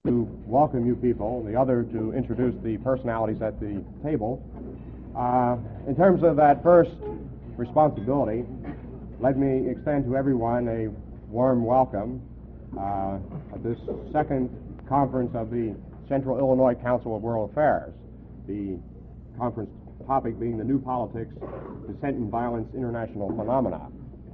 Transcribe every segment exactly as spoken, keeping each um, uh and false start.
To welcome you people, the other to introduce the personalities at the table. Uh, in terms of that first responsibility, let me extend to everyone a warm welcome uh, at this second conference of the Central Illinois Council of World Affairs, the conference topic being the new politics, dissent and violence, international phenomena.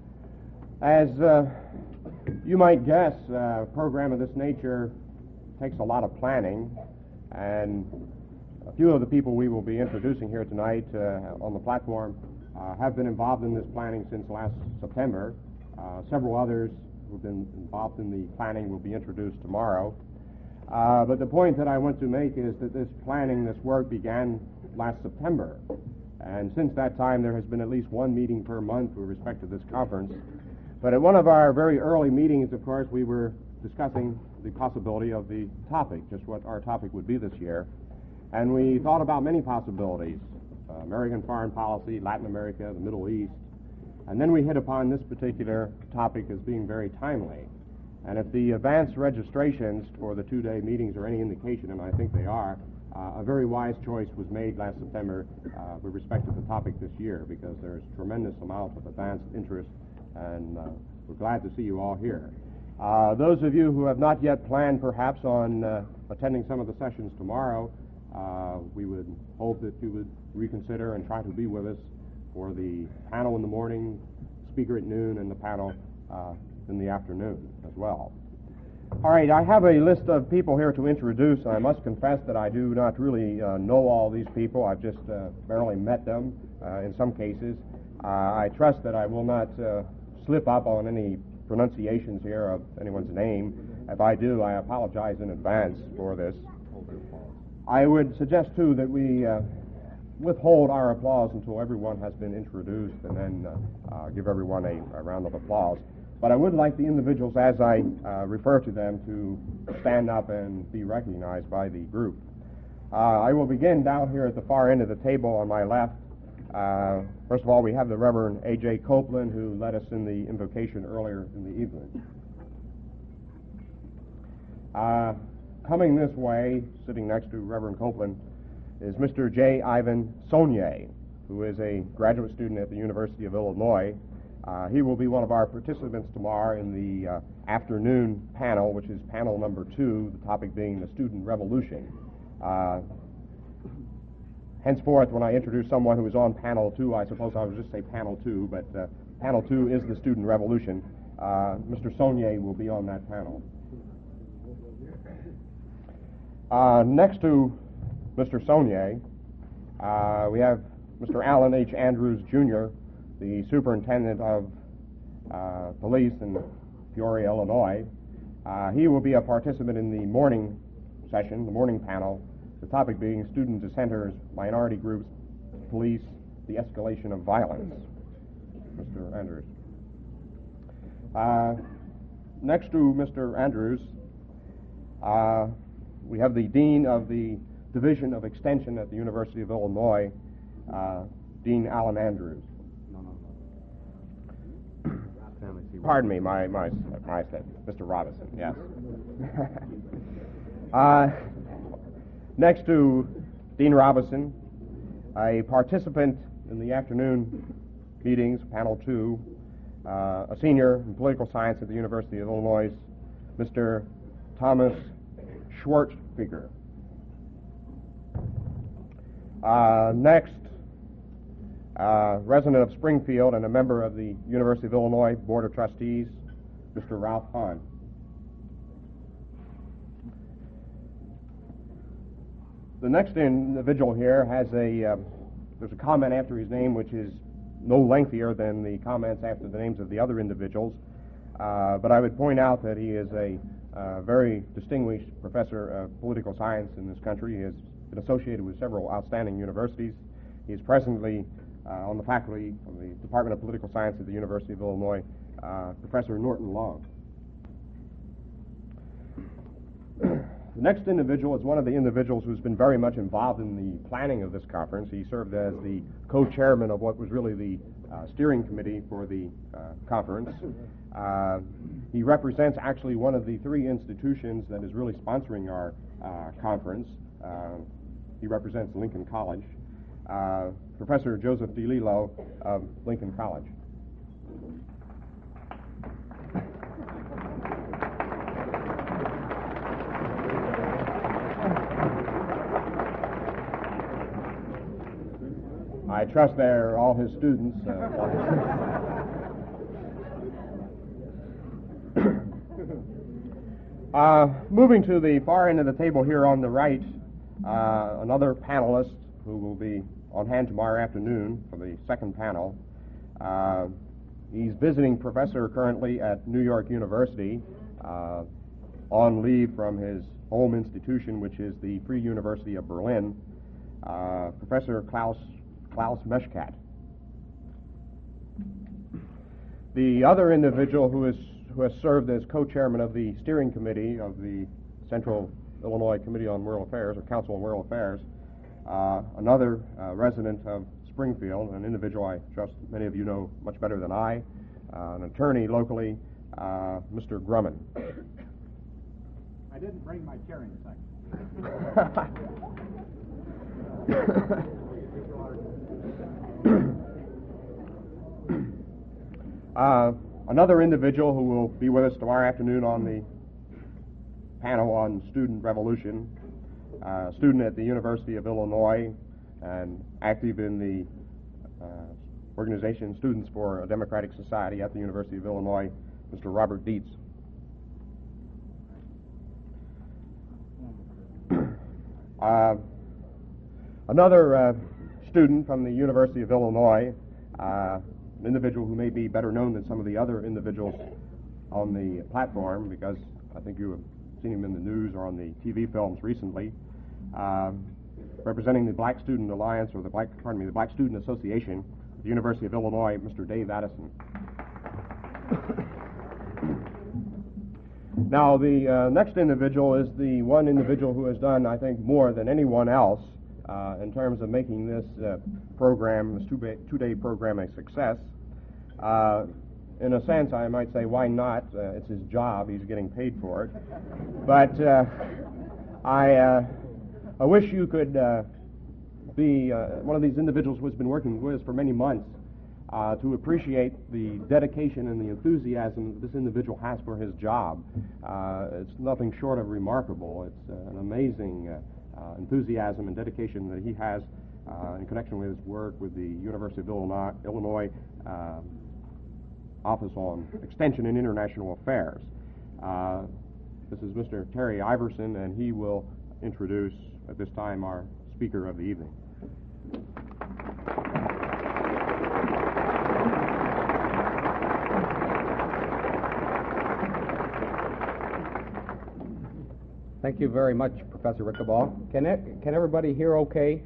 As uh, you might guess, a program of this nature takes a lot of planning, and a few of the people we will be introducing here tonight uh, on the platform uh, have been involved in this planning since last September. Uh, several others who have been involved in the planning will be introduced tomorrow. Uh, but the point that I want to make is that this planning, this work began last September, and since that time there has been at least one meeting per month with respect to this conference. But at one of our very early meetings, of course, we were discussing the possibility of the topic, just what our topic would be this year. And we thought about many possibilities, uh, American foreign policy, Latin America, the Middle East. And then we hit upon this particular topic as being very timely. And if the advance registrations for the two-day meetings are any indication, and I think they are, uh, a very wise choice was made last September uh, with respect to the topic this year, because there's tremendous amount of advanced interest, and uh, we're glad to see you all here. Uh, those of you who have not yet planned perhaps on uh, attending some of the sessions tomorrow, uh, we would hope that you would reconsider and try to be with us for the panel in the morning, speaker at noon, and the panel uh, in the afternoon as well. All right, I have a list of people here to introduce. I must confess that I do not really uh, know all these people. I've just uh, barely met them uh, in some cases. Uh, I trust that I will not uh, slip up on any pronunciations here of anyone's name. If I do, I apologize in advance for this. I would suggest, too, that we uh, withhold our applause until everyone has been introduced, and then uh, uh, give everyone a, a round of applause. But I would like the individuals, as I uh, refer to them, to stand up and be recognized by the group. Uh, I will begin down here at the far end of the table on my left. Uh, first of all, we have the Reverend A J Copeland, who led us in the invocation earlier in the evening. Uh, coming this way, sitting next to Reverend Copeland, is Mister J. Ivan Sonier, who is a graduate student at the University of Illinois. Uh, he will be one of our participants tomorrow in the uh, afternoon panel, which is panel number two, the topic being the student revolution. Uh, Henceforth, when I introduce someone who is on panel two, I suppose I would just say panel two, but uh, panel two is the student revolution. Uh, Mister Sonier will be on that panel. Uh, next to Mister Sonier, uh, we have Mister Alan H. Andrews, Junior, the superintendent of uh, police in Peoria, Illinois. Uh, he will be a participant in the morning session, the morning panel, the topic being student dissenters, minority groups, police, the escalation of violence. Mister Andrews. Uh, next to Mister Andrews, uh, we have the Dean of the Division of Extension at the University of Illinois, uh, Dean Alan Andrews. No, no, no. Pardon me, my, my, my, Mister Robinson, yes. uh, Next to Dean Robinson, a participant in the afternoon meetings, panel two, uh, a senior in political science at the University of Illinois, Mister Thomas Schwartzfeger. Uh, next, uh, resident of Springfield and a member of the University of Illinois Board of Trustees, Mister Ralph Hahn. The next individual here has a, uh, there's a comment after his name which is no lengthier than the comments after the names of the other individuals, uh, but I would point out that he is a uh, very distinguished professor of political science in this country. He has been associated with several outstanding universities. He is presently uh, on the faculty of the Department of Political Science at the University of Illinois, uh, Professor Norton Long. the next individual is one of the individuals who's been very much involved in the planning of this conference. He served as the co-chairman of what was really the uh, steering committee for the uh, conference. Uh, he represents actually one of the three institutions that is really sponsoring our uh, conference. Uh, he represents Lincoln College. Uh, Professor Joseph DeLillo of Lincoln College. I trust they're all his students. Uh, uh, moving to the far end of the table here on the right, uh, another panelist who will be on hand tomorrow afternoon for the second panel. Uh, he's visiting professor currently at New York University, uh, on leave from his home institution, which is the Free University of Berlin, uh, Professor Klaus Klaus Meschkat. The other individual who is who has served as co-chairman of the steering committee of the Central Illinois Committee on World Affairs, or Council on World Affairs, uh, another uh, resident of Springfield, an individual I trust many of you know much better than I, uh, an attorney locally, uh, Mister Grumman. I didn't bring my chair in a second. Uh, another individual who will be with us tomorrow afternoon on the panel on student revolution, uh, student at the University of Illinois and active in the uh, organization Students for a Democratic Society at the University of Illinois, Mister Robert Dietz. Uh, another uh, student from the University of Illinois, uh, an individual who may be better known than some of the other individuals on the platform, because I think you have seen him in the news or on the T V films recently, um, representing the Black Student Alliance, or the Black, pardon me, the Black Student Association at the University of Illinois, Mister Dave Addison. Now, the uh, next individual is the one individual who has done, I think, more than anyone else uh, in terms of making this uh, program, this two-day, two-day program, a success. Uh, in a sense, I might say, why not? Uh, it's his job. He's getting paid for it. But uh, I, uh, I wish you could uh, be uh, one of these individuals who has been working with us for many months uh, to appreciate the dedication and the enthusiasm that this individual has for his job. Uh, it's nothing short of remarkable. It's uh, an amazing uh, uh, enthusiasm and dedication that he has uh, in connection with his work with the University of Illinois, Illinois uh, Office on Extension and International Affairs. Uh, this is Mister Terry Iverson, and he will introduce at this time our speaker of the evening. Thank you very much, Professor Rickabaugh. Can it, can everybody hear okay?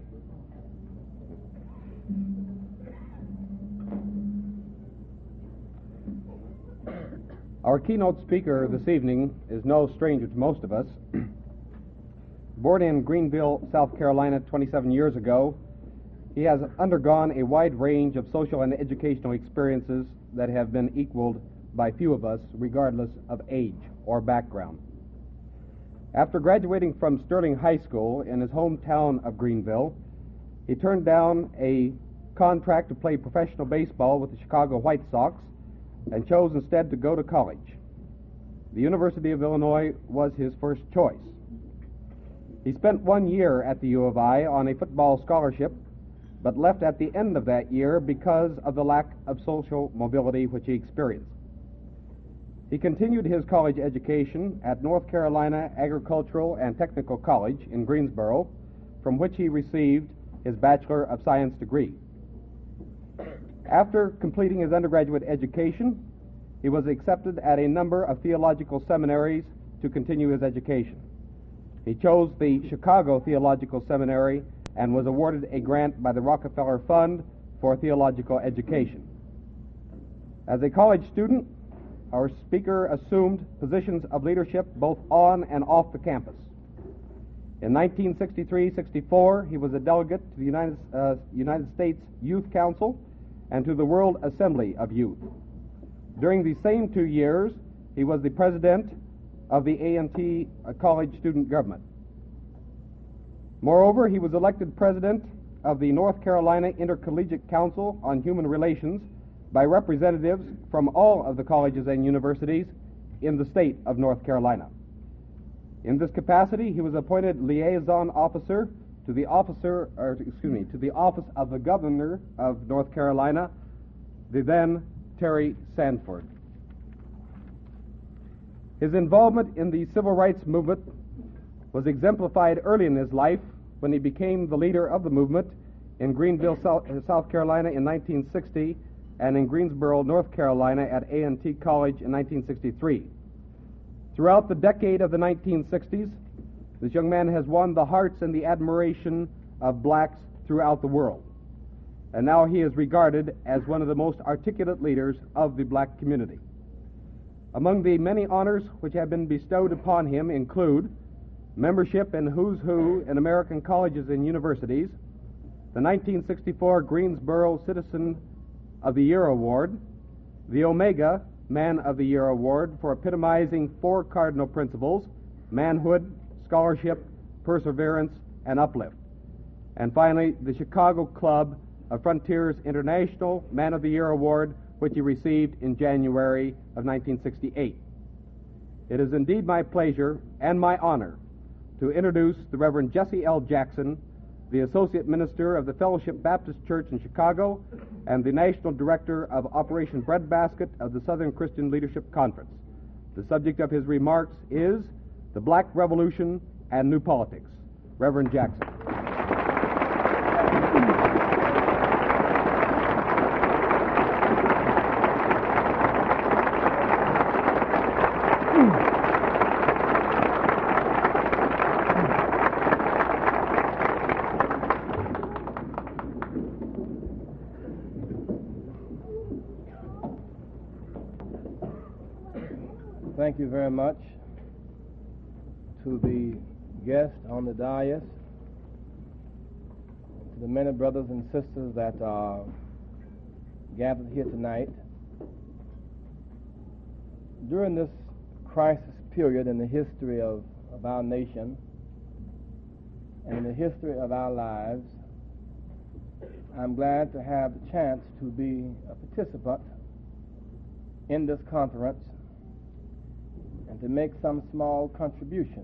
Our keynote speaker this evening is no stranger to most of us. Born in Greenville, South Carolina, twenty-seven years ago, he has undergone a wide range of social and educational experiences that have been equaled by few of us, regardless of age or background. After graduating from Sterling High School in his hometown of Greenville, he turned down a contract to play professional baseball with the Chicago White Sox and chose instead to go to college. The University of Illinois was his first choice. He spent one year at the U of I on a football scholarship, but left at the end of that year because of the lack of social mobility which he experienced. He continued his college education at North Carolina Agricultural and Technical College in Greensboro, from which he received his Bachelor of Science degree. After completing his undergraduate education, he was accepted at a number of theological seminaries to continue his education. He chose the Chicago Theological Seminary and was awarded a grant by the Rockefeller Fund for theological education. As a college student, our speaker assumed positions of leadership both on and off the campus. In nineteen sixty-three sixty-four, he was a delegate to the United, uh, United States Youth Council and to the World Assembly of Youth. During the same two years, he was the president of the A and T College Student Government. Moreover, he was elected president of the North Carolina Intercollegiate Council on Human Relations by representatives from all of the colleges and universities in the state of North Carolina. In this capacity, he was appointed liaison officer to the officer, or excuse me, to the office of the governor of North Carolina, the then Terry Sanford. His involvement in the civil rights movement was exemplified early in his life when he became the leader of the movement in Greenville, South Carolina in nineteen sixty and in Greensboro, North Carolina at A and T College in nineteen sixty-three. Throughout the decade of the nineteen sixties, this young man has won the hearts and the admiration of blacks throughout the world. And now he is regarded as one of the most articulate leaders of the black community. Among the many honors which have been bestowed upon him include membership in Who's Who in American colleges and universities, the nineteen sixty-four Greensboro Citizen of the Year Award, the Omega Man of the Year Award for epitomizing four cardinal principles: manhood, scholarship, perseverance, and uplift. And finally, the Chicago Club of Frontiers International Man of the Year Award, which he received in January of nineteen sixty-eight. It is indeed my pleasure and my honor to introduce the Reverend Jesse L. Jackson, the Associate Minister of the Fellowship Baptist Church in Chicago and the National Director of Operation Breadbasket of the Southern Christian Leadership Conference. The subject of his remarks is the Black Revolution and New Politics. Reverend Jackson. Thank you very much to the guests on the dais, to the many brothers and sisters that are gathered here tonight. During this crisis period in the history of, of our nation and in the history of our lives, I'm glad to have the chance to be a participant in this conference and to make some small contribution.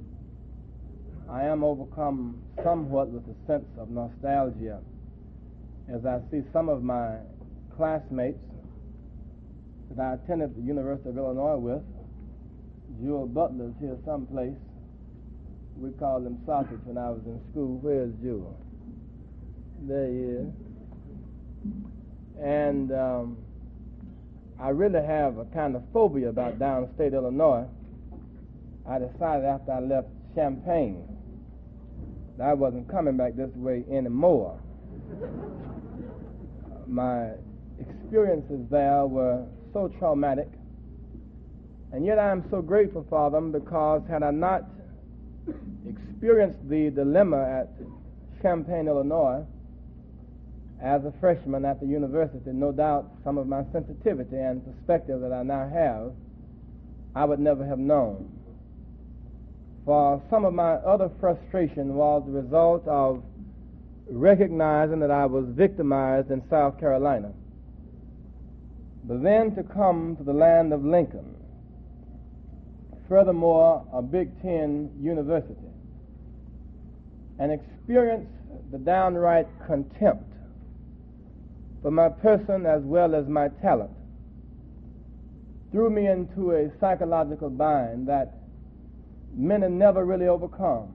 I am overcome somewhat with a sense of nostalgia as I see some of my classmates that I attended the University of Illinois with. Jewel Butler's here someplace. We called him Sausage when I was in school. Where's Jewel? There he is. And um, I really have a kind of phobia about downstate Illinois. I decided after I left Champaign that I wasn't coming back this way anymore. My experiences there were so traumatic, and yet I am so grateful for them, because had I not experienced the dilemma at Champaign, Illinois, as a freshman at the university, no doubt some of my sensitivity and perspective that I now have, I would never have known. For some of my other frustration was the result of recognizing that I was victimized in South Carolina. But then to come to the land of Lincoln, furthermore a Big Ten university, and experience the downright contempt for my person as well as my talent, threw me into a psychological bind that many never really overcome.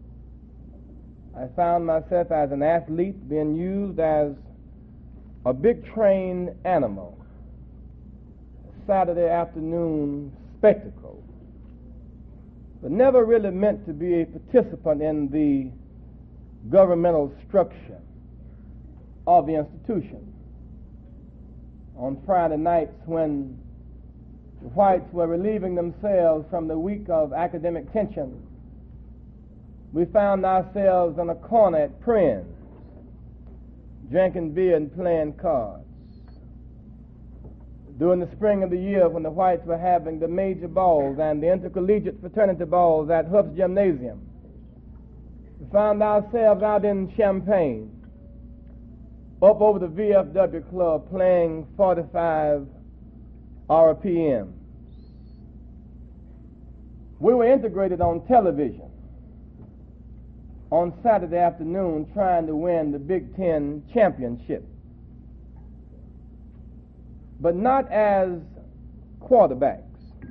I found myself as an athlete being used as a big train animal, a Saturday afternoon spectacle, but never really meant to be a participant in the governmental structure of the institution. On Friday nights, when the whites were relieving themselves from the week of academic tension, we found ourselves in a corner at Prince, drinking beer and playing cards. During the spring of the year, when the whites were having the major balls and the intercollegiate fraternity balls at Huff's Gymnasium, we found ourselves out in Champaign, up over the V F W Club, playing forty-five R P Ms. We were integrated on television on Saturday afternoon trying to win the Big Ten championship, but not as quarterbacks.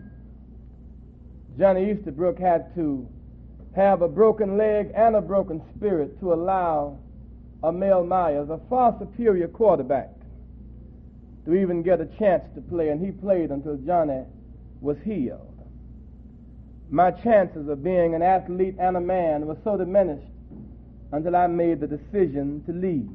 Johnny Easterbrook had to have a broken leg and a broken spirit to allow a Mel Myers, a far superior quarterback, to even get a chance to play, and he played until Johnny was healed. My chances of being an athlete and a man were so diminished until I made the decision to leave.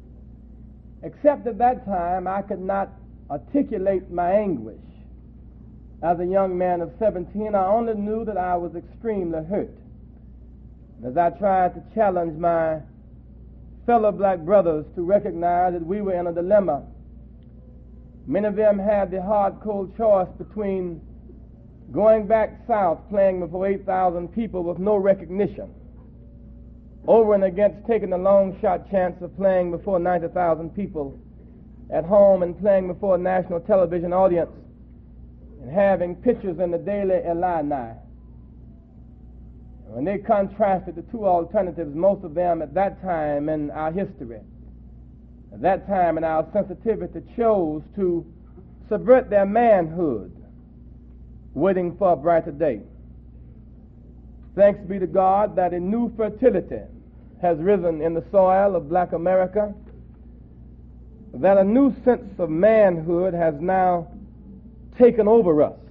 Except at that time, I could not articulate my anguish. As a young man of seventeen, I only knew that I was extremely hurt. And as I tried to challenge my fellow black brothers to recognize that we were in a dilemma, many of them had the hard, cold choice between going back south playing before eight thousand people with no recognition, over and against taking the long shot chance of playing before ninety thousand people at home and playing before a national television audience and having pictures in the Daily Illini. When they contrasted the two alternatives, most of them at that time in our history, at that time in our sensitivity, chose to subvert their manhood, waiting for a brighter day. Thanks be to God that a new fertility has risen in the soil of black America, that a new sense of manhood has now taken over us.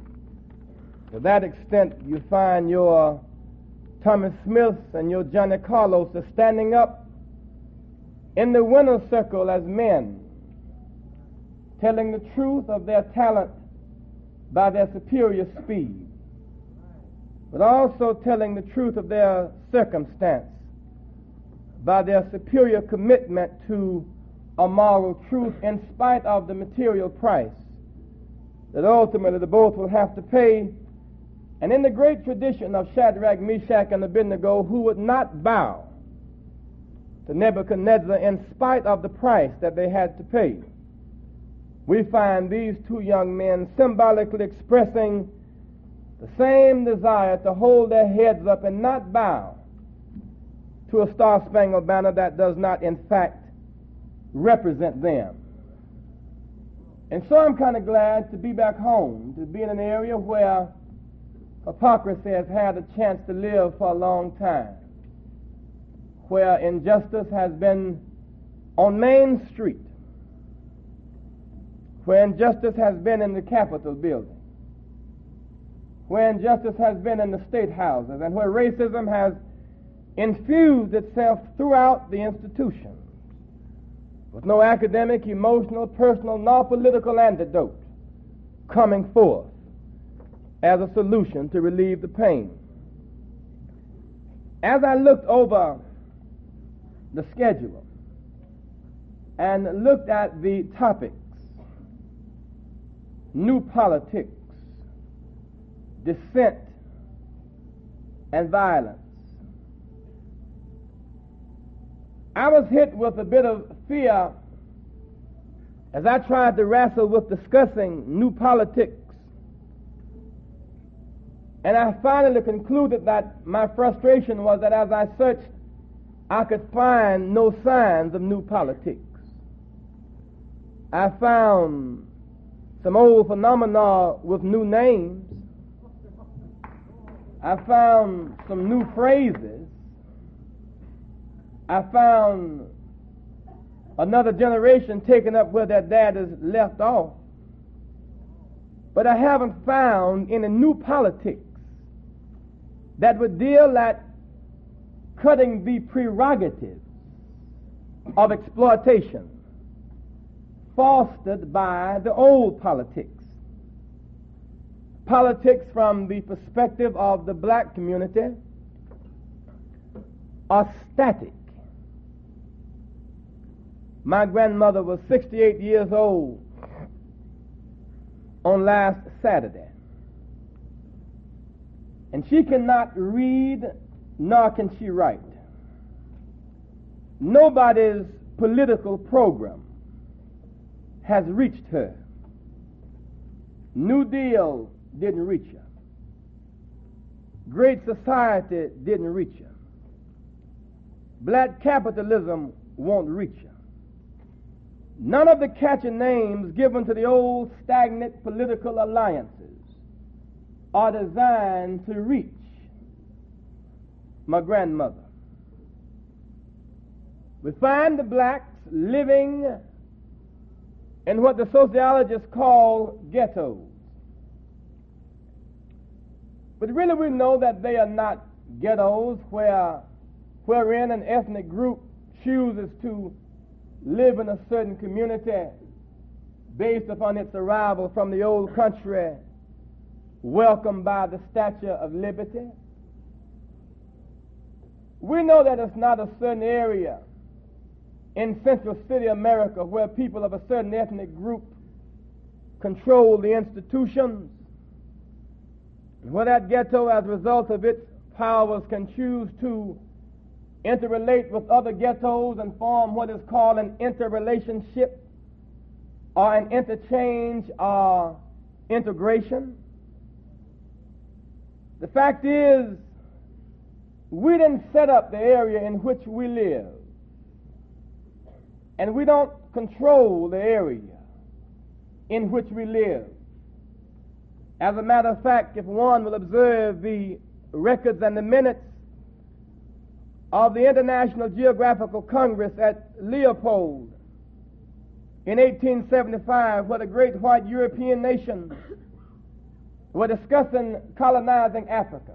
To that extent, you find your Thomas Smiths and your Johnny Carlos are standing up in the winner's circle as men, telling the truth of their talent by their superior speed, but also telling the truth of their circumstance by their superior commitment to a moral truth in spite of the material price that ultimately the both will have to pay. And in the great tradition of Shadrach, Meshach, and Abednego, who would not bow to Nebuchadnezzar in spite of the price that they had to pay, we find these two young men symbolically expressing the same desire to hold their heads up and not bow to a star-spangled banner that does not, in fact, represent them. And so I'm kind of glad to be back home, to be in an area where hypocrisy has had a chance to live for a long time, where injustice has been on Main Street, where injustice has been in the Capitol building, where injustice has been in the state houses, and where racism has infused itself throughout the institutions, with no academic, emotional, personal, nor political antidote coming forth as a solution to relieve the pain. As I looked over the schedule and looked at the topics, new politics, dissent, and violence, I was hit with a bit of fear as I tried to wrestle with discussing new politics. And I finally concluded that my frustration was that as I searched, I could find no signs of new politics. I found some old phenomena with new names. I found some new phrases. I found another generation taking up where their dad has left off. But I haven't found any new politics that would deal at cutting the prerogatives of exploitation fostered by the old politics. Politics from the perspective of the black community are static. My grandmother was sixty-eight years old on last Saturday, and she cannot read nor can she write. Nobody's political program has reached her. New Deal didn't reach her. Great Society didn't reach her. Black capitalism won't reach her. None of the catchy names given to the old stagnant political alliances are designed to reach my grandmother. We find the blacks living in what the sociologists call ghettos. But really we know that they are not ghettos where, wherein an ethnic group chooses to live in a certain community based upon its arrival from the old country, welcomed by the Statue of Liberty. We know that it's not a certain area in Central City America where people of a certain ethnic group control the institutions, and where that ghetto, as a result of its powers, can choose to interrelate with other ghettos and form what is called an interrelationship or an interchange or integration. The fact is, we didn't set up the area in which we live, and we don't control the area in which we live. As a matter of fact, if one will observe the records and the minutes of the International Geographical Congress at Leopold in eighteen seventy-five, where the great white European nations were discussing colonizing Africa.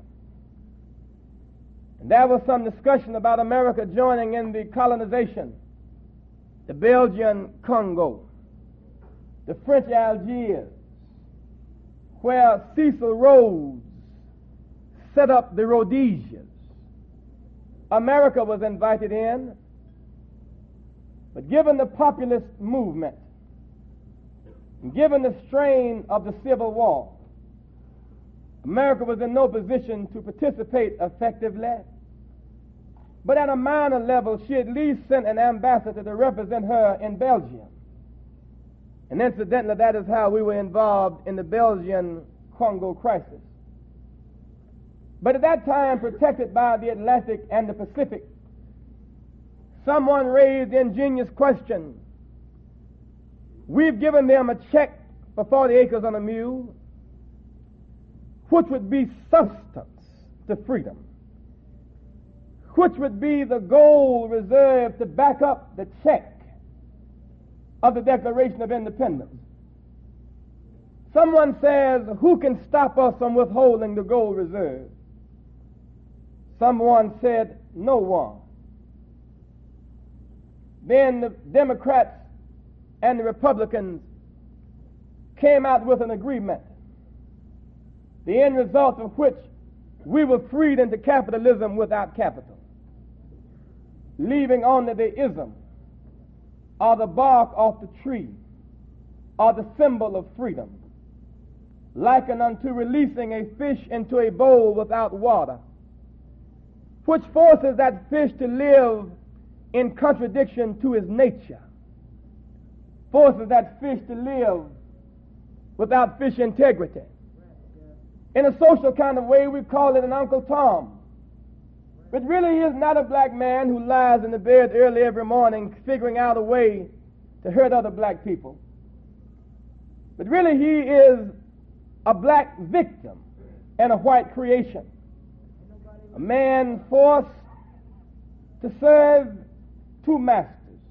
And there was some discussion about America joining in the colonization, the Belgian Congo, the French Algiers, where Cecil Rhodes set up the Rhodesias. America was invited in, but given the populist movement, and given the strain of the Civil War, America was in no position to participate effectively. But at a minor level, she at least sent an ambassador to represent her in Belgium. And incidentally, that is how we were involved in the Belgian Congo crisis. But at that time, protected by the Atlantic and the Pacific, someone raised the ingenious question: we've given them a check for forty acres on a mule, which would be substance to freedom, which would be the gold reserve to back up the check of the Declaration of Independence. Someone says, who can stop us from withholding the gold reserve? Someone said, no one. Then the Democrats and the Republicans came out with an agreement, the end result of which we were freed into capitalism without capital, leaving only the ism or the bark off the tree or the symbol of freedom, likened unto releasing a fish into a bowl without water, which forces that fish to live in contradiction to his nature, forces that fish to live without fish integrity. In a social kind of way, we call it an Uncle Tom. But really, he is not a black man who lies in the bed early every morning figuring out a way to hurt other black people. But really, he is a black victim and a white creation. A man forced to serve two masters,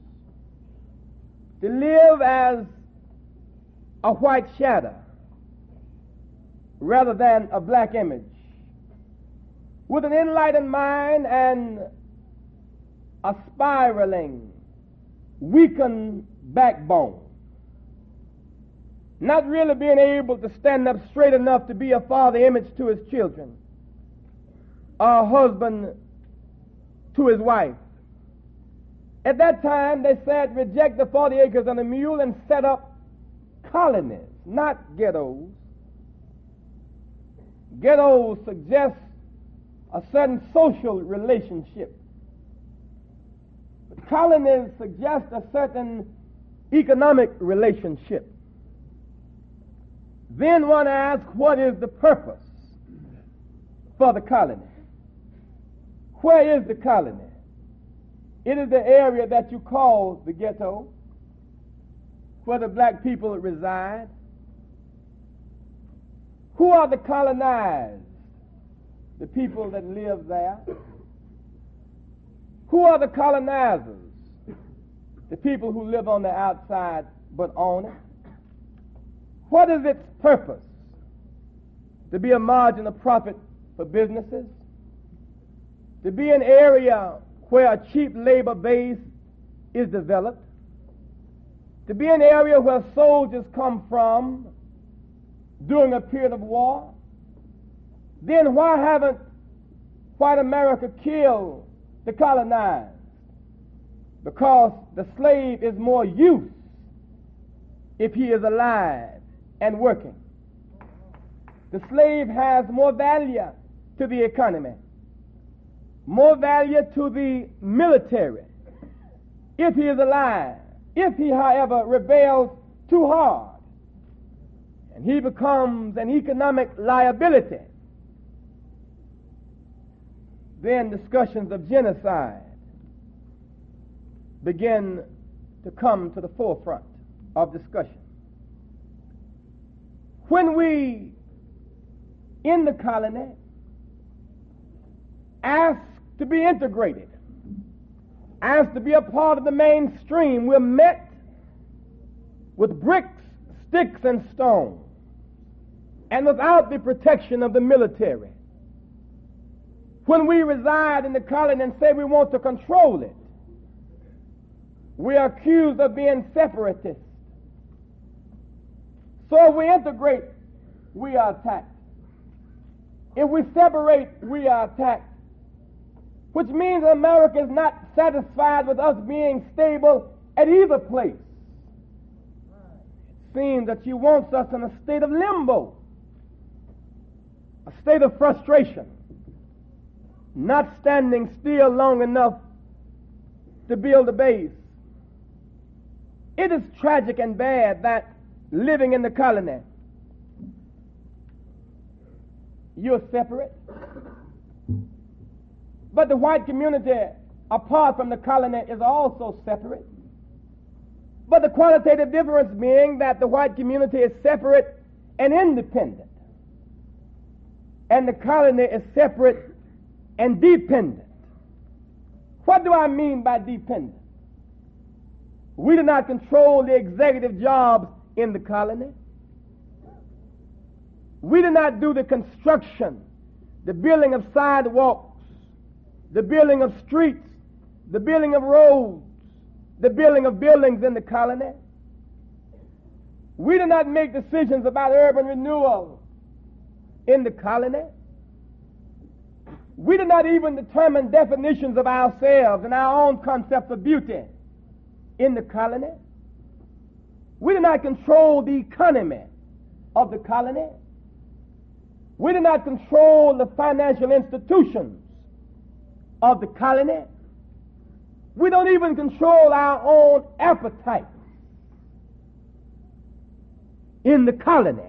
to live as a white shadow rather than a black image, with an enlightened mind and a spiraling, weakened backbone, not really being able to stand up straight enough to be a father image to his children, or a husband to his wife. At that time, they said, reject the forty acres and a mule and set up colonies, not ghettos. Ghettos suggest a certain social relationship. But colonies suggest a certain economic relationship. Then one asks, what is the purpose for the colony? Where is the colony? It is the area that you call the ghetto, where the black people reside. Who are the colonized? The people that live there. Who are the colonizers? The people who live on the outside but own it. What is its purpose? To be a margin of profit for businesses? To be an area where a cheap labor base is developed? To be an area where soldiers come from during a period of war? Then why haven't white America killed the colonized? Because the slave is more use if he is alive and working. The slave has more value to the economy, more value to the military if he is alive. If he, however, rebels too hard and he becomes an economic liability, then discussions of genocide begin to come to the forefront of discussion. When we, in the colony, ask to be integrated, ask to be a part of the mainstream, we're met with bricks, sticks, and stones, and without the protection of the military. When we reside in the colony and say we want to control it, we are accused of being separatists. So if we integrate, we are attacked. If we separate, we are attacked. Which means America is not satisfied with us being stable at either place. It seems that she wants us in a state of limbo, a state of frustration, not standing still long enough to build a base. It is tragic and bad that living in the colony, you're separate. But the white community, apart from the colony, is also separate. But the qualitative difference being that the white community is separate and independent, and the colony is separate and dependent. What do I mean by dependent? We do not control the executive jobs in the colony. We do not do the construction, the building of sidewalks, the building of streets, the building of roads, the building of buildings in the colony. We do not make decisions about urban renewal in the colony. We do not even determine definitions of ourselves and our own concept of beauty in the colony. We do not control the economy of the colony. We do not control the financial institutions of the colony. We don't even control our own appetite in the colony.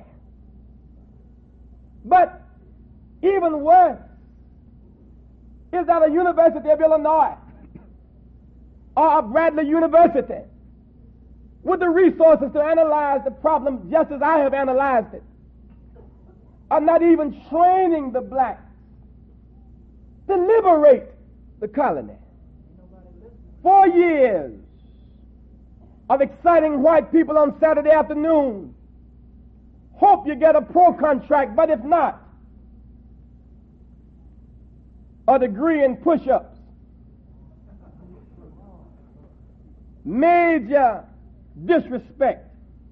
But even worse is that a University of Illinois or a Bradley University, with the resources to analyze the problem just as I have analyzed it, are not even training the blacks to liberate the colony. Four years of exciting white people on Saturday afternoon. Hope you get a pro contract, but if not, a degree in push-ups. Major disrespect.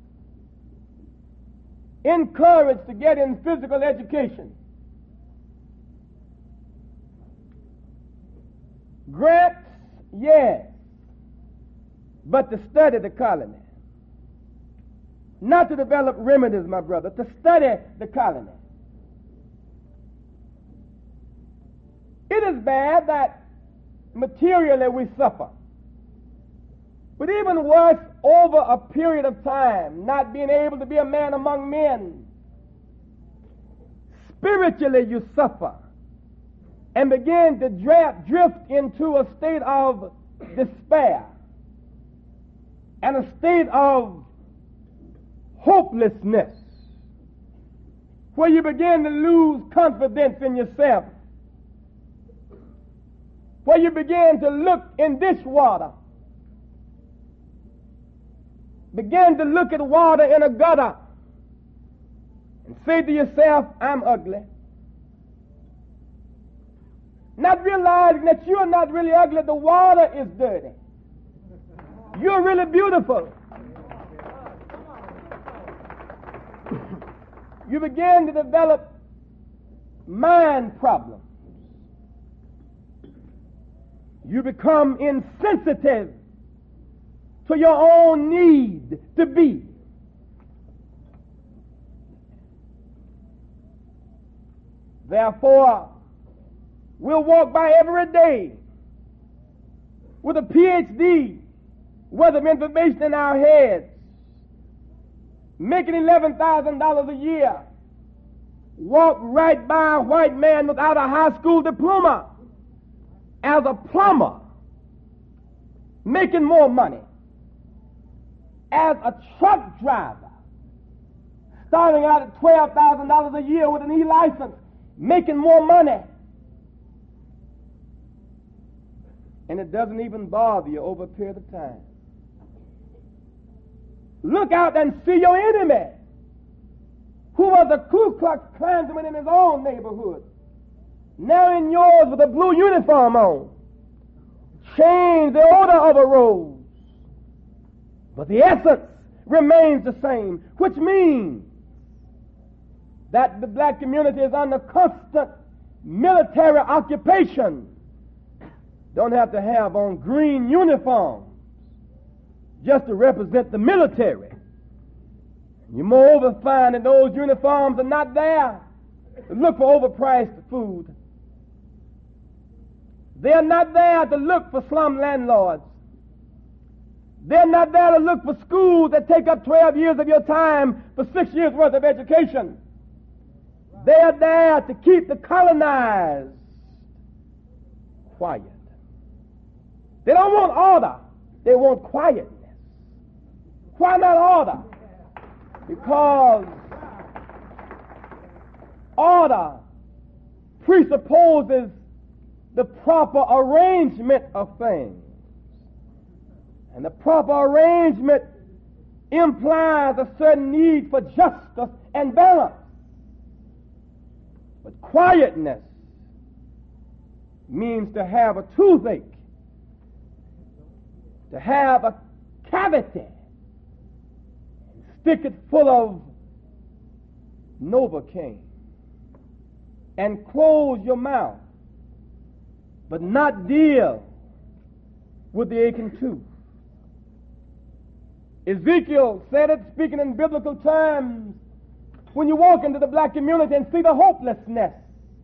Encouraged to get in physical education. Grants, yes, but to study the colony. Not to develop remedies, my brother, to study the colony. It is bad that materially we suffer. But even worse, over a period of time, not being able to be a man among men, spiritually you suffer and begin to drift, drift into a state of despair and a state of hopelessness where you begin to lose confidence in yourself, where you begin to look in dishwater, begin to look at water in a gutter and say to yourself, I'm ugly. Not realizing that you're not really ugly, the water is dirty. You're really beautiful. You begin to develop mind problems. You become insensitive to your own need to be. Therefore, we'll walk by every day with a P H D worth of information in our heads, making eleven thousand dollars a year, walk right by a white man without a high school diploma as a plumber, making more money, as a truck driver, starting out at twelve thousand dollars a year with an E-license, making more money. And it doesn't even bother you over a period of time. Look out and see your enemy, who was a Ku Klux Klansman in his own neighborhood, now in yours with a blue uniform on, change the odor of a rose, but the essence remains the same, which means that the black community is under constant military occupation. Don't have to have on green uniforms just to represent the military. You moreover find that those uniforms are not there to look for overpriced food. They are not there to look for slum landlords. They're not there to look for schools that take up twelve years of your time for six years worth of education. They are there to keep the colonized quiet. They don't want order. They want quietness. Why not order? Because order presupposes the proper arrangement of things. And the proper arrangement implies a certain need for justice and balance. But quietness means to have a toothache, to have a cavity, and stick it full of Novocaine, and close your mouth, but not deal with the aching tooth. Ezekiel said it, speaking in biblical terms, when you walk into the black community and see the hopelessness,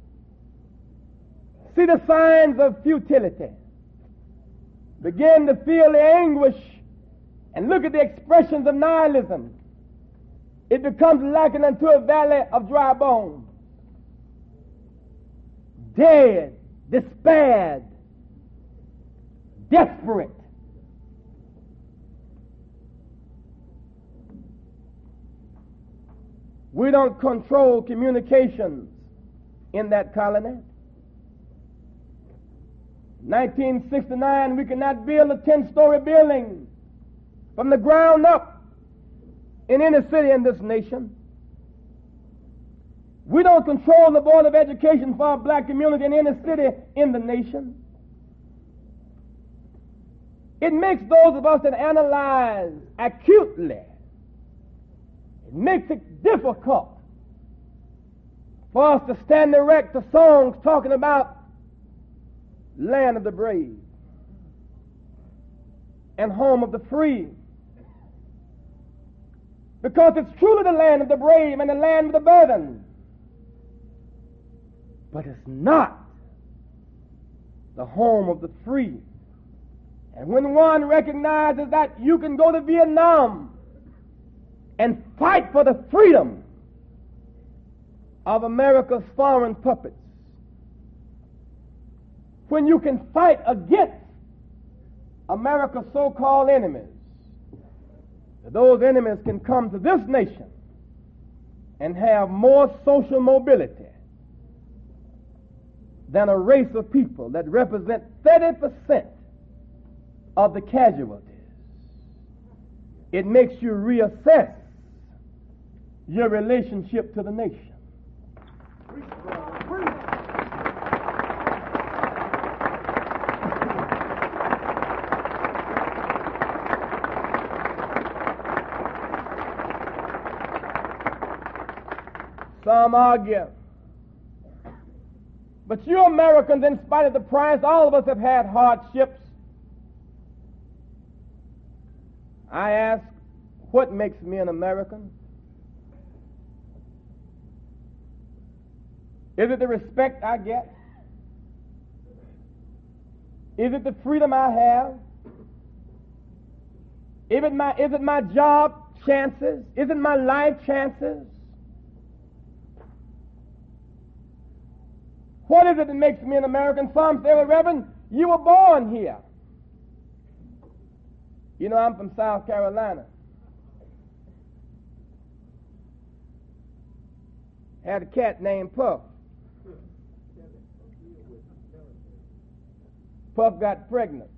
see the signs of futility, begin to feel the anguish and look at the expressions of nihilism, it becomes likened unto a valley of dry bones. Dead, despaired, desperate. We don't control communications in that colony. nineteen sixty-nine, we could not build a ten-story building from the ground up in any city in this nation. We don't control the Board of Education for our black community in any city in the nation. It makes those of us that analyze acutely, it makes it difficult for us to stand erect to songs talking about land of the brave and home of the free. Because it's truly the land of the brave and the land of the burden. But it's not the home of the free. And when one recognizes that you can go to Vietnam and fight for the freedom of America's foreign puppets, when you can fight against America's so-called enemies, those enemies can come to this nation and have more social mobility than a race of people that represent thirty percent of the casualties. It makes you reassess your relationship to the nation. Some argue, but you Americans, in spite of the price, all of us have had hardships. I ask, what makes me an American? Is it the respect I get? Is it the freedom I have? Is it my, is it my job chances? Is it my life chances? What is it that makes me an American? Some say, well, Reverend, you were born here. You know, I'm from South Carolina. Had a cat named Puff. Puff got pregnant.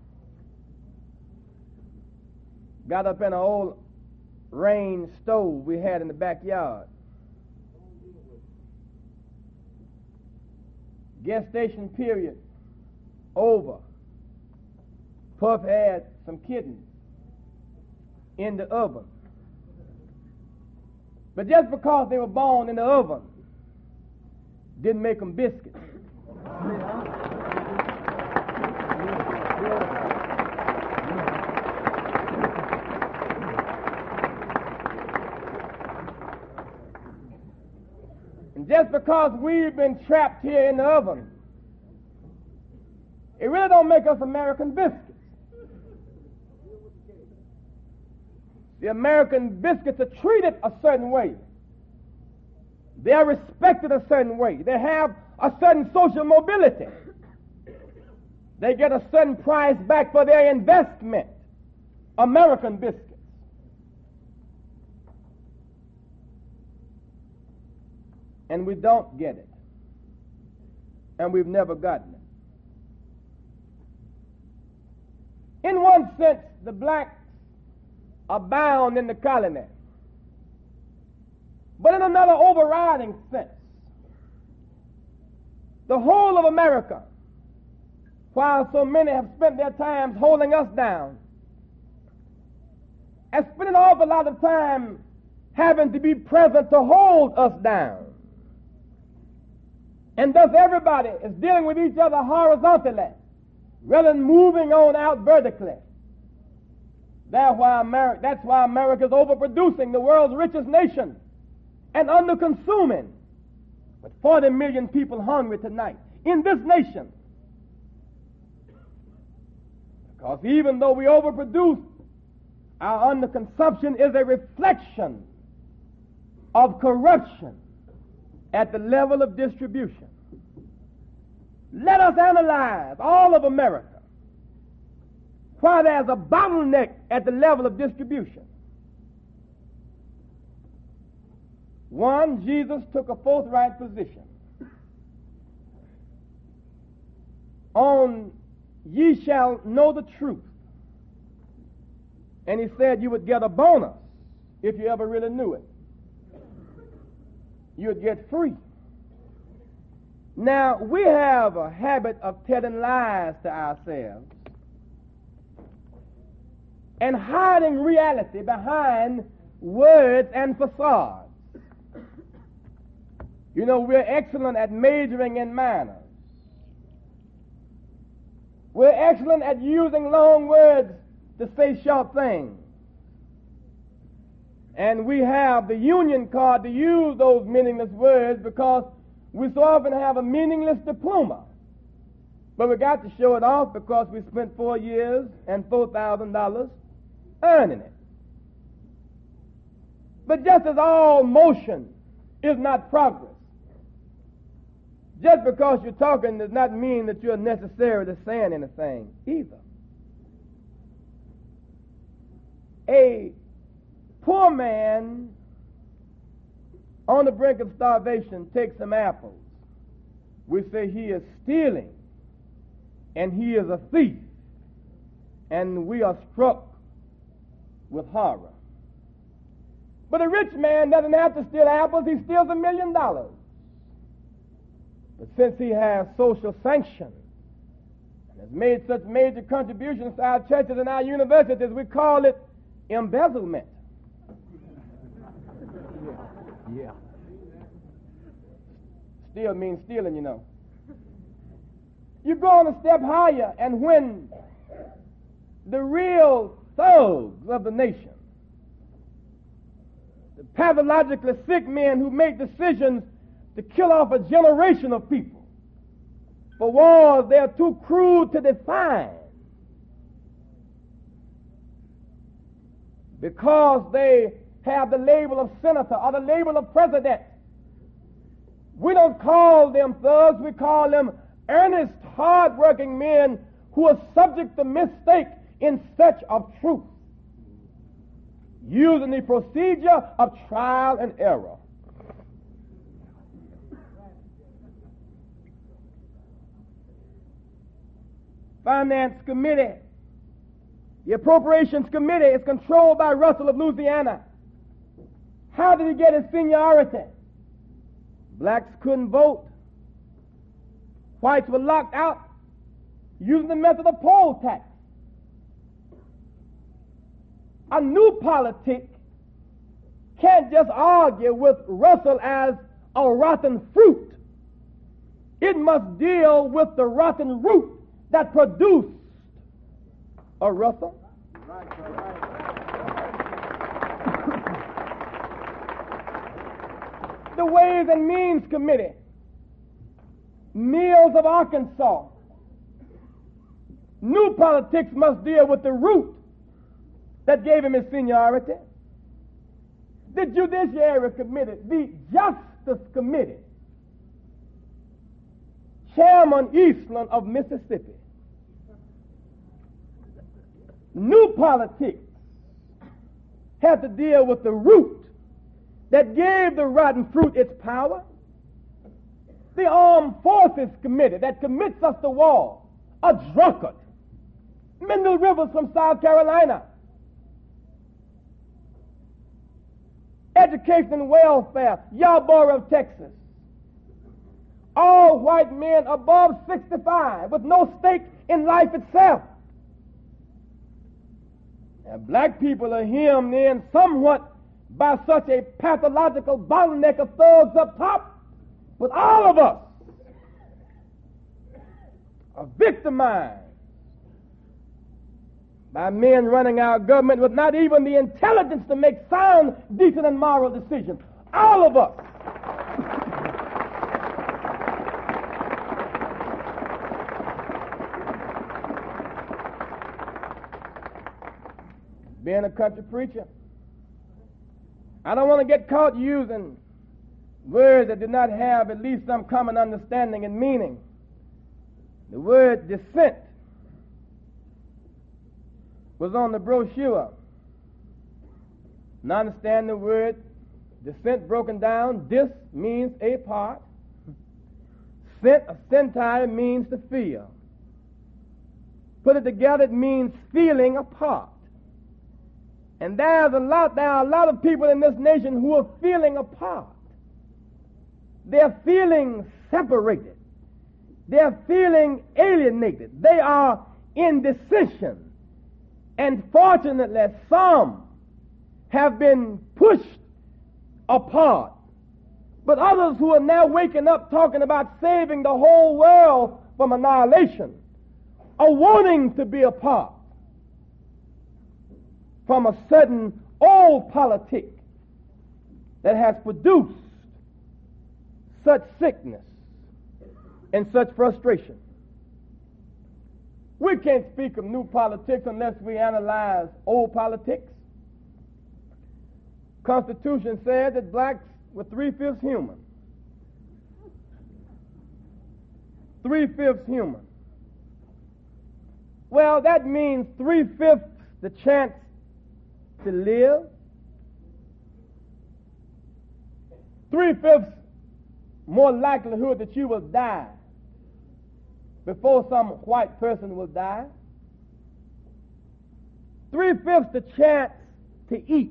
Got up in an old range stove we had in the backyard. Gestation period over. Puff had some kittens in the oven. But just because they were born in the oven didn't make them biscuits. And just because we've been trapped here in the oven, it really don't make us American biscuits. The American biscuits are treated a certain way. They are respected a certain way. They have a certain social mobility. They get a certain price back for their investment. American biscuits. And we don't get it. And we've never gotten it. In one sense, the blacks abound in the colony. But in another overriding sense, the whole of America, while so many have spent their times holding us down, has spent an awful lot of time having to be present to hold us down. And thus everybody is dealing with each other horizontally rather than moving on out vertically. That's why America, that's why America is overproducing the world's richest nation and under-consuming, with forty million people hungry tonight in this nation. Because even though we overproduce, our under-consumption is a reflection of corruption at the level of distribution. Let us analyze all of America. Why there's a bottleneck at the level of distribution. One, Jesus took a forthright position on ye shall know the truth. And he said you would get a bonus if you ever really knew it. You'd get free. Now, we have a habit of telling lies to ourselves and hiding reality behind words and facades. You know, we're excellent at majoring in manners. We're excellent at using long words to say short things. And we have the union card to use those meaningless words because we so often have a meaningless diploma. But we got to show it off because we spent four years and four thousand dollars earning it. But just as all motion is not progress, just because you're talking does not mean that you're necessarily saying anything either. A poor man on the brink of starvation takes some apples. We say he is stealing and he is a thief, and we are struck with horror. But a rich man doesn't have to steal apples, he steals a million dollars. But since he has social sanction and has made such major contributions to our churches and our universities, we call it embezzlement. Yeah. Steal means stealing, you know. You go on a step higher, and when the real thugs of the nation, the pathologically sick men who make decisions to kill off a generation of people for wars they are too crude to define, because they have the label of senator or the label of president, we don't call them thugs, we call them earnest, hard-working men who are subject to mistake in search of truth, using the procedure of trial and error. Finance Committee, the Appropriations Committee is controlled by Russell of Louisiana. How did he get his seniority? Blacks couldn't vote. Whites were locked out using the method of poll tax. A new politic can't just argue with Russell as a rotten fruit. It must deal with the rotten root that produced a Russell. Right, right. The Ways and Means Committee, Mills of Arkansas. New politics must deal with the root that gave him his seniority. The Judiciary Committee, the Justice Committee, Chairman Eastland of Mississippi. New politics had to deal with the root that gave the rotten fruit its power. The Armed Forces Committee that commits us to war, a drunkard. Mendel Rivers from South Carolina. Education and Welfare, Yarborough of Texas. All white men above sixty-five with no stake in life itself. And black people are hemmed in somewhat by such a pathological bottleneck of thugs up top, but all of us are victimized by men running our government with not even the intelligence to make sound, decent, and moral decisions. All of us. Being a country preacher, I don't want to get caught using words that do not have at least some common understanding and meaning. The word dissent was on the brochure. Now understand the word dissent broken down. Dis means a part. Sent, a sentire, means to feel. Put it together, it means feeling apart. And there's a lot, there are a lot of people in this nation who are feeling apart. They're feeling separated. They're feeling alienated. They are in decision. And fortunately, some have been pushed apart. But others who are now waking up talking about saving the whole world from annihilation a wanting to be apart from a certain old politic that has produced such sickness and such frustration. We can't speak of new politics unless we analyze old politics. Constitution said that blacks were three-fifths human. Three-fifths human. Well, that means three-fifths the chance to live, three-fifths more likelihood that you will die before some white person will die, three-fifths the chance to eat,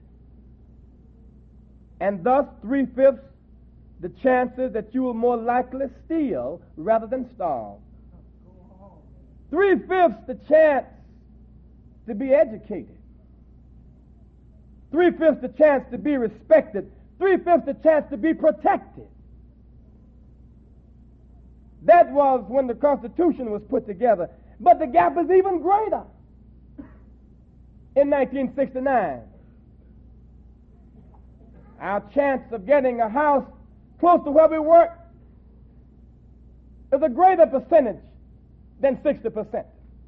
and thus three-fifths the chances that you will more likely steal rather than starve. Three-fifths the chance to be educated. Three-fifths the chance to be respected. Three-fifths the chance to be protected. That was when the Constitution was put together. But the gap is even greater in nineteen sixty-nine. Our chance of getting a house close to where we work is a greater percentage than sixty percent.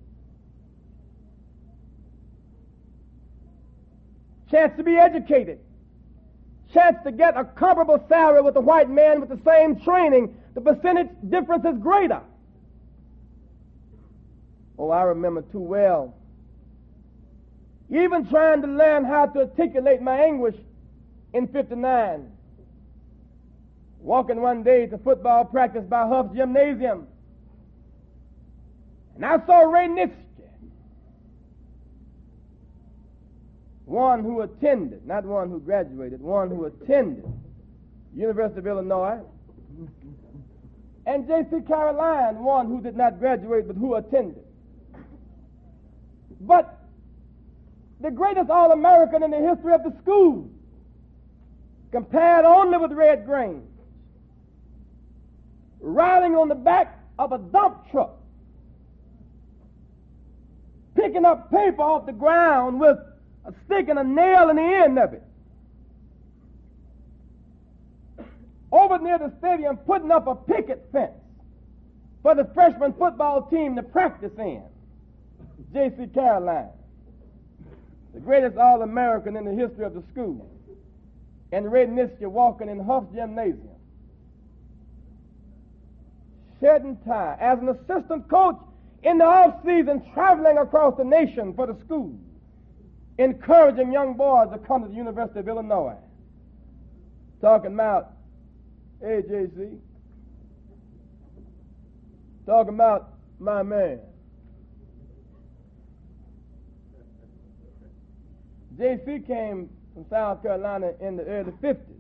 Chance to be educated. Chance to get a comparable salary with a white man with the same training. The percentage difference is greater. Oh, I remember too well. Even trying to learn how to articulate my English in fifty-nine. Walking one day to football practice by Huff's Gymnasium. And I saw Ray Nitschke, one who attended, not one who graduated, one who attended University of Illinois, and J C Caroline, one who did not graduate but who attended. But the greatest All-American in the history of the school, compared only with Red Grange, riding on the back of a dump truck, picking up paper off the ground with a stick and a nail in the end of it. Over near the stadium, putting up a picket fence for the freshman football team to practice in. J C Caroline, the greatest All-American in the history of the school, and Ray Nitschke walking in Huff's Gymnasium, shedding time as an assistant coach in the off-season, traveling across the nation for the school, encouraging young boys to come to the University of Illinois, talking about, hey, J C, talking about my man. J C came from South Carolina in the early fifties.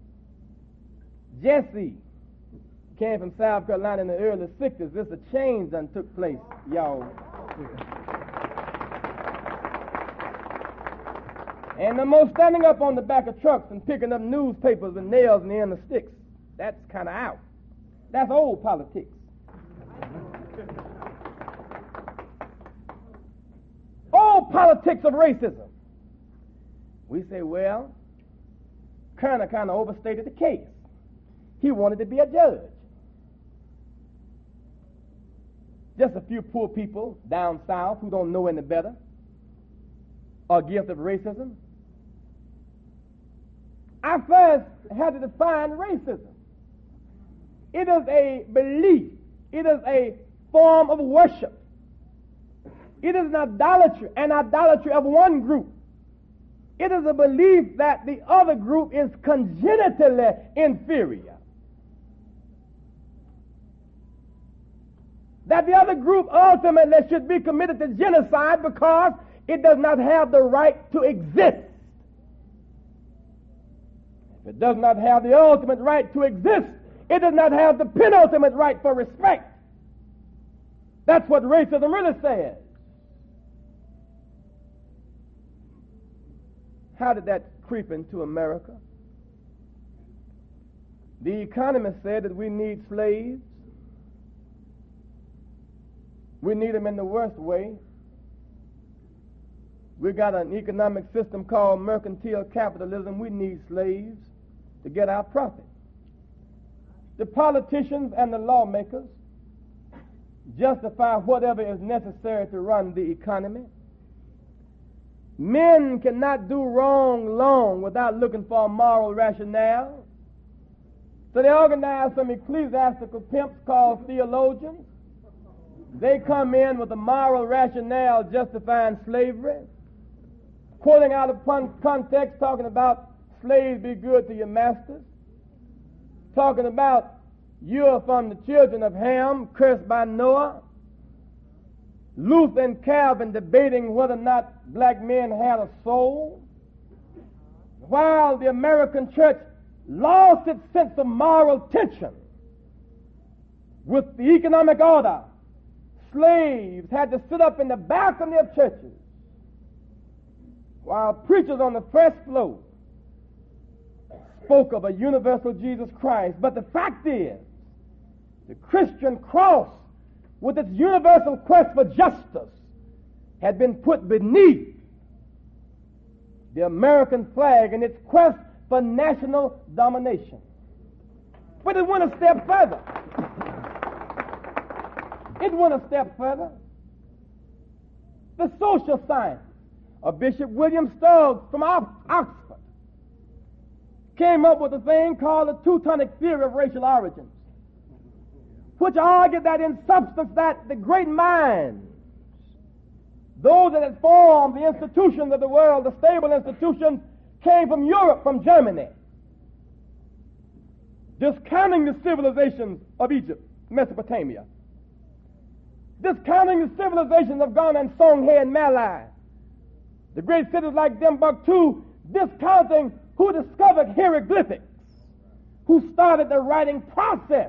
Jesse came from South Carolina in the early sixties. This a change done took place, y'all. And the most standing up on the back of trucks and picking up newspapers with nails in the end of sticks. That's kind of out. That's old politics. Old politics of racism. We say, well, Kerner kind of overstated the case. He wanted to be a judge. Just a few poor people down south who don't know any better are guilty of racism. I first had to define racism. It is a belief. It is a form of worship. It is an idolatry, an idolatry of one group. It is a belief that the other group is congenitally inferior. That the other group ultimately should be committed to genocide because it does not have the right to exist. If it does not have the ultimate right to exist, it does not have the penultimate right for respect. That's what racism really says. How did that creep into America? The Economist said that we need slaves. We need them in the worst way. We got an economic system called mercantile capitalism. We need slaves to get our profit. The politicians and the lawmakers justify whatever is necessary to run the economy. Men cannot do wrong long without looking for a moral rationale. So they organize some ecclesiastical pimps called theologians. They come in with a moral rationale justifying slavery, quoting out of context, talking about slaves be good to your masters, talking about you are from the children of Ham, cursed by Noah. Luther and Calvin debating whether or not black men had a soul, while the American church lost its sense of moral tension with the economic order. Slaves had to sit up in the balcony of churches while preachers on the first floor spoke of a universal Jesus Christ. But the fact is, the Christian cross, with its universal quest for justice, had been put beneath the American flag in its quest for national domination. But it went a step further. It went a step further. The social science of Bishop William Stokes from Oxford came up with a thing called the Teutonic theory of racial origins, which argued that in substance that the great minds, those that had formed the institutions of the world, the stable institutions, came from Europe, from Germany, discounting the civilizations of Egypt, Mesopotamia, discounting the civilizations of Ghana and Songhay and Malay, the great cities like Timbuktu, discounting who discovered hieroglyphics, who started the writing process.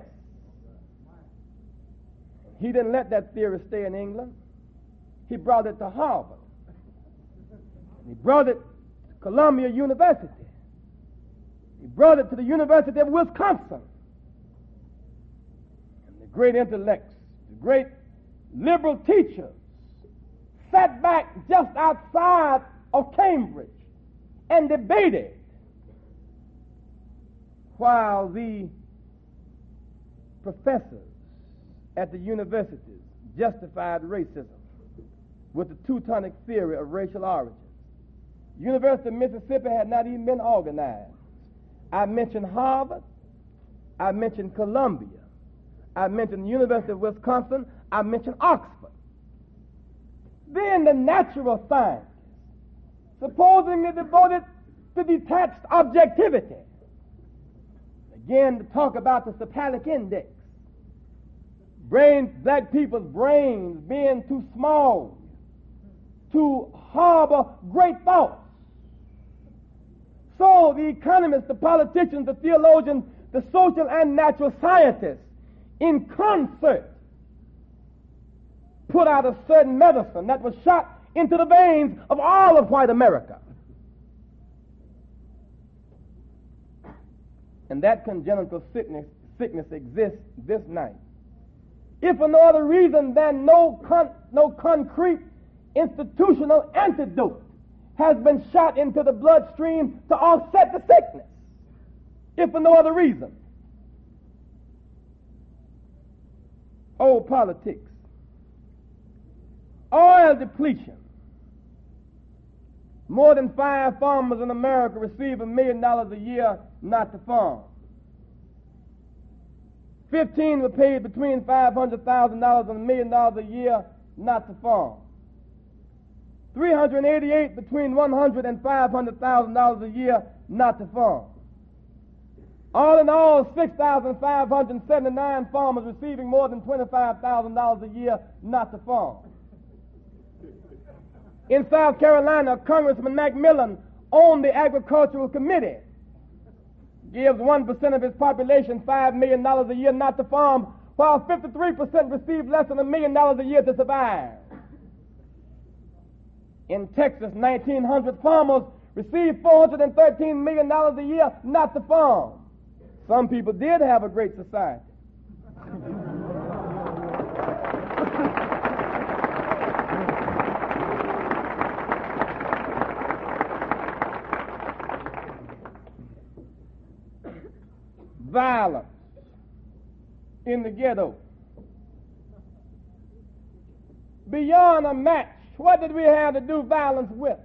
He didn't let that theory stay in England. He brought it to Harvard. He brought it to Columbia University. He brought it to the University of Wisconsin. And the great intellects, the great liberal teachers sat back just outside of Cambridge and debated while the professors at the universities justified racism with the Teutonic theory of racial origins. University of Mississippi had not even been organized. I mentioned Harvard. I mentioned Columbia. I mentioned the University of Wisconsin. I mentioned Oxford. Then the natural sciences, supposedly devoted to detached objectivity, again to talk about the cephalic index, brain, black people's brains being too small to harbor great thoughts. So the economists, the politicians, the theologians, the social and natural scientists, in concert, put out a certain medicine that was shot into the veins of all of white America. And that congenital sickness, sickness exists this night. If for no other reason than no, con- no concrete institutional antidote has been shot into the bloodstream to offset the sickness. If for no other reason. Oh, politics. Oil depletion. More than five farmers in America receive a million dollars a year not to farm. Fifteen were paid between five hundred thousand dollars and a million dollars a year not to farm. three hundred eighty-eight between one hundred and five hundred thousand dollars a year not to farm. All in all, six thousand five hundred seventy-nine farmers receiving more than twenty-five thousand dollars a year not to farm. In South Carolina, Congressman McMillan owned the Agricultural Committee, gives one percent of his population five million dollars a year not to farm, while fifty-three percent receive less than a million dollars a year to survive. In Texas, nineteen hundred farmers receive four hundred thirteen million dollars a year not to farm. Some people did have a great society. in the ghetto. Beyond a match, what did we have to do violence with?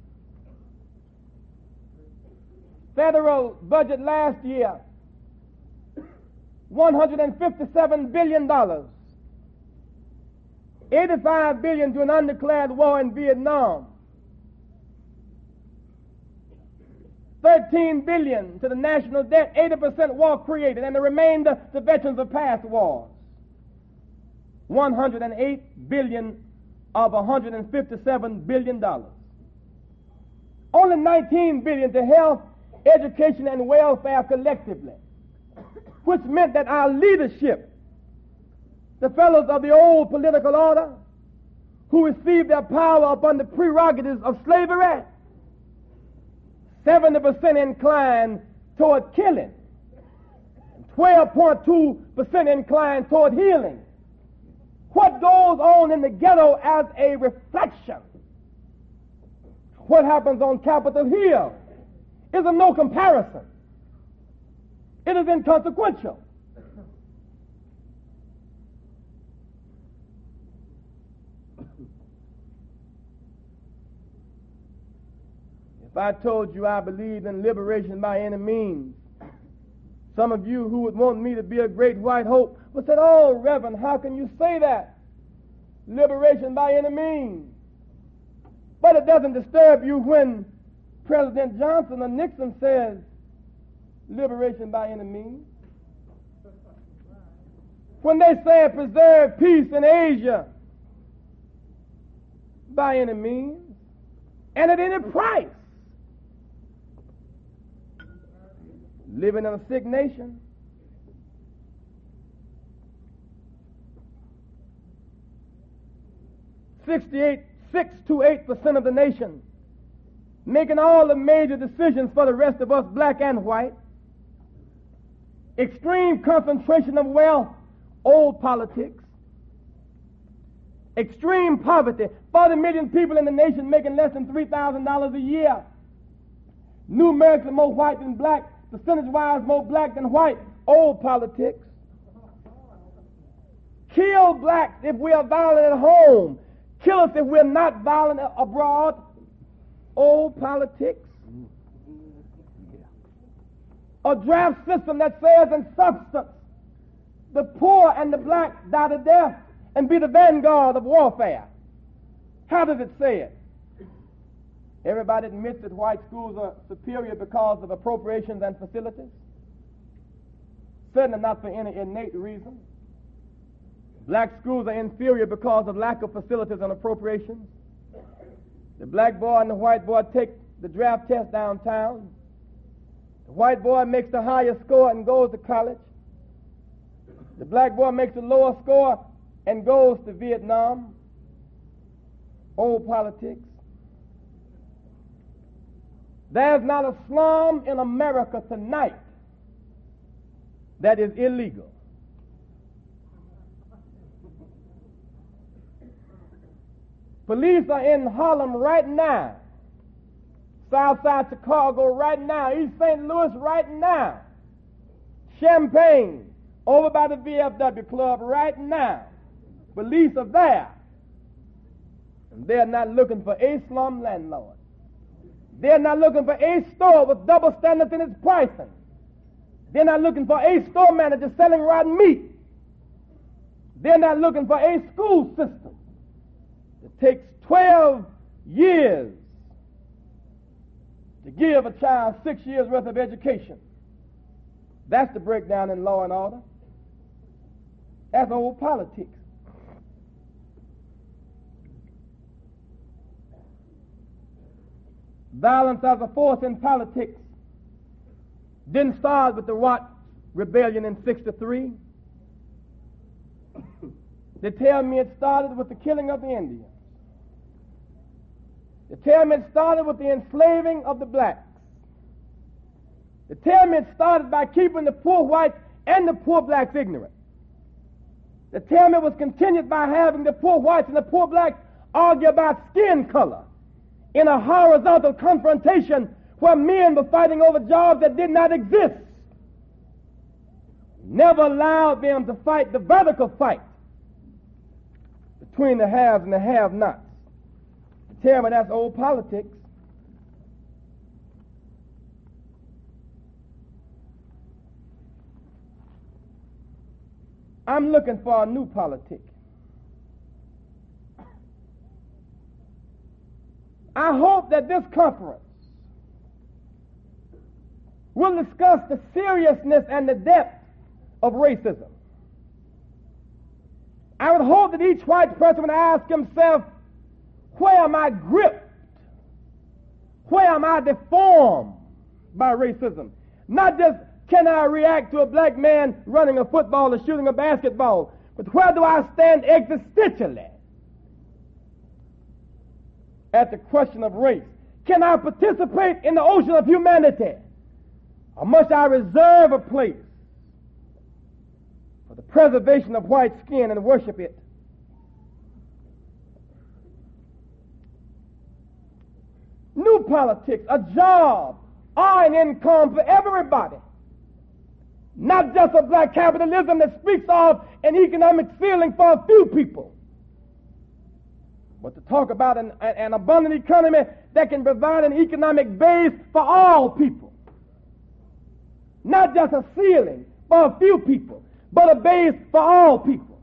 Federal budget last year, one hundred fifty-seven billion dollars. eighty-five billion dollars to an undeclared war in Vietnam. thirteen billion dollars to the national debt, eighty percent war created, and the remainder to veterans of past wars. one hundred eight billion dollars of one hundred fifty-seven billion dollars. Only nineteen billion dollars to health, education, and welfare collectively, which meant that our leadership, the fellows of the old political order who received their power upon the prerogatives of slavery, seventy percent inclined toward killing, twelve point two percent inclined toward healing. What goes on in the ghetto as a reflection, what happens on Capitol Hill, is of no comparison. It is inconsequential. If I told you I believed in liberation by any means, some of you who would want me to be a great white hope would say, "Oh, Reverend, how can you say that? Liberation by any means." But it doesn't disturb you when President Johnson or Nixon says liberation by any means. When they say preserve peace in Asia by any means and at any price. Living in a sick nation. Sixty-eight, six to eight percent of the nation making all the major decisions for the rest of us, black and white. Extreme concentration of wealth, old politics. Extreme poverty, forty million people in the nation making less than three thousand dollars a year. Numerically more white than black, percentage-wise more black than white, old politics. Kill blacks if we are violent at home. Kill us if we're not violent abroad, old politics. A draft system that says in substance the poor and the black die to death and be the vanguard of warfare. How does it say it? Everybody admits that white schools are superior because of appropriations and facilities. Certainly not for any innate reason. Black schools are inferior because of lack of facilities and appropriations. The black boy and the white boy take the draft test downtown. The white boy makes the higher score and goes to college. The black boy makes the lower score and goes to Vietnam. Old politics. There's not a slum in America tonight that is illegal. Police are in Harlem right now, Southside Chicago right now, East Saint Louis right now, Champaign, over by the V F W Club right now. Police are there. And they're not looking for a slum landlord. They're not looking for a store with double standards in its pricing. They're not looking for a store manager selling rotten meat. They're not looking for a school system. It takes twelve years to give a child six years worth of education. That's the breakdown in law and order. That's old politics. Violence as a force in politics didn't start with the Watts Rebellion in sixty-three. They tell me it started with the killing of the Indians. They tell me it started with the enslaving of the blacks. They tell me it started by keeping the poor whites and the poor blacks ignorant. They tell me it was continued by having the poor whites and the poor blacks argue about skin color in a horizontal confrontation where men were fighting over jobs that did not exist. never allowed them to fight the vertical fight between the haves and the have-nots. Tell me that's old politics. I'm looking for a new politic. I hope that this conference will discuss the seriousness and the depth of racism. I would hope that each white person would ask himself, where am I gripped? Where am I deformed by racism? Not just can I react to a black man running a football or shooting a basketball, but where do I stand existentially at the question of race? Can I participate in the ocean of humanity? Or must I reserve a place for the preservation of white skin and worship it? New politics, a job, or an income for everybody. Not just a black capitalism that speaks of an economic ceiling for a few people, but to talk about an, an abundant economy that can provide an economic base for all people. Not just a ceiling for a few people, but a base for all people.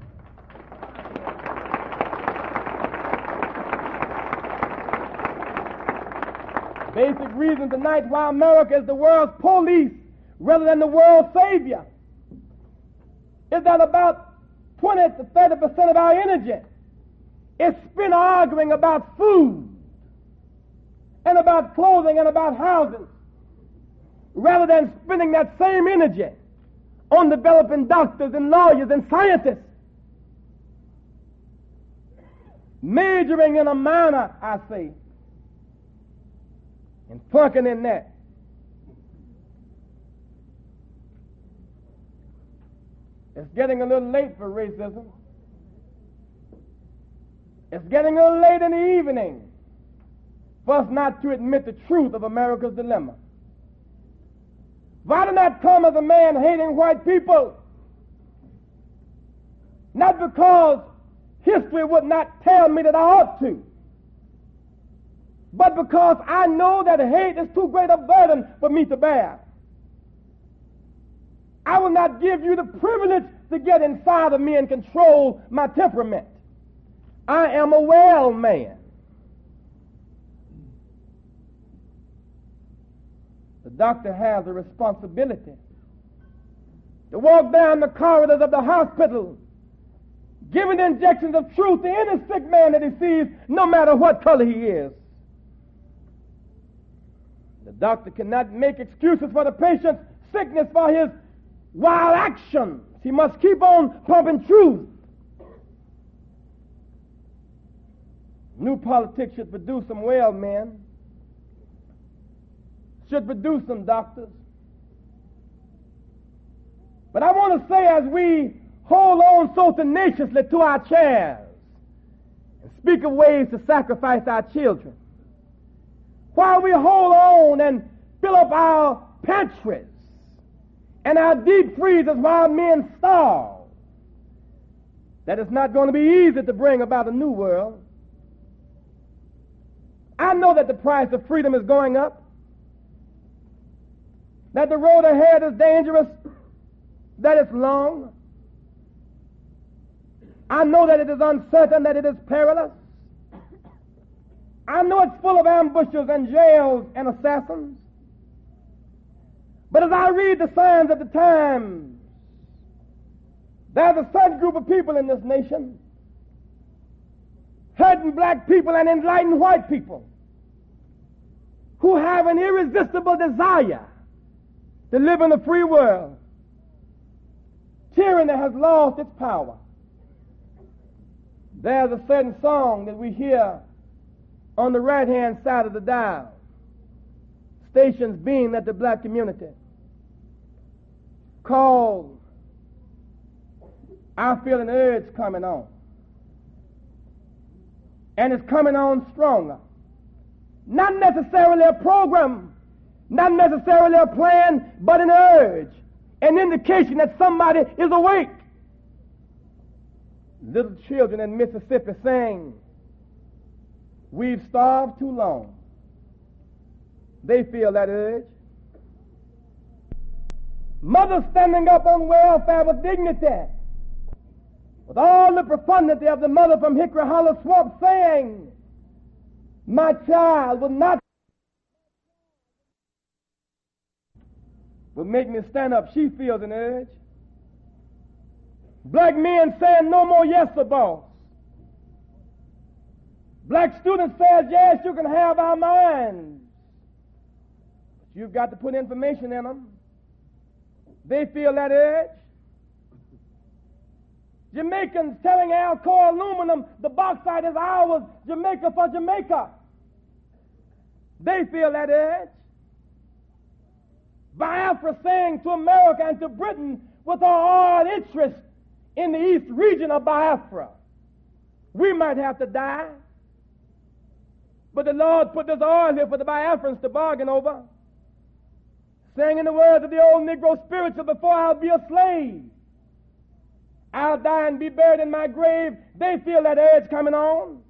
Basic reason tonight why America is the world's police rather than the world's savior is that about twenty to thirty percent of our energy is spent arguing about food and about clothing and about houses, rather than spending that same energy on developing doctors and lawyers and scientists, majoring in a minor, I say, and flunking in that. It's getting a little late for racism. It's getting a little late in the evening for us not to admit the truth of America's dilemma. Why did not come as a man hating white people? Not because history would not tell me that I ought to, but because I know that hate is too great a burden for me to bear. I will not give you the privilege to get inside of me and control my temperament. I am a well man. The doctor has a responsibility to walk down the corridors of the hospital, giving injections of truth to any sick man that he sees, no matter what color he is. The doctor cannot make excuses for the patient's sickness for his wild actions. He must keep on pumping truth. New politics should produce some well men, should produce some doctors. But I want to say, as we hold on so tenaciously to our chairs and speak of ways to sacrifice our children, while we hold on and fill up our pantries and our deep freezers while men starve, that it's not going to be easy to bring about a new world. I know that the price of freedom is going up, that the road ahead is dangerous, that it's long. I know that it is uncertain, that it is perilous. I know it's full of ambushes and jails and assassins. But as I read the signs of the times, there's a certain group of people in this nation, certain black people and enlightened white people, who have an irresistible desire to live in a free world. Tyranny has lost its power. There's a certain song that we hear on the right-hand side of the dial, stations being at the black community, called I Feel an Urge Coming On. And it's coming on stronger. Not necessarily a program, not necessarily a plan, but an urge. an indication that somebody is awake. Little children in Mississippi saying, "We've starved too long." They feel that urge. Mothers standing up on welfare with dignity, with all the profundity of the mother from Hickory Hollow Swamp saying, "My child will not will make me stand up." She feels an urge. Black men saying, "No more yes sir, boss." Black students says, "Yes, you can have our minds, but you've got to put information in them." They feel that urge. Jamaicans telling Alcoa Aluminum the bauxite is ours, Jamaica for Jamaica. They feel that urge. Biafra saying to America and to Britain with our oil interest in the east region of Biafra, we might have to die, but the Lord put this oil here for the Biafrans to bargain over. Saying in the words of the old Negro spiritual, "Before I'll be a slave, I'll die and be buried in my grave." They feel that urge coming on.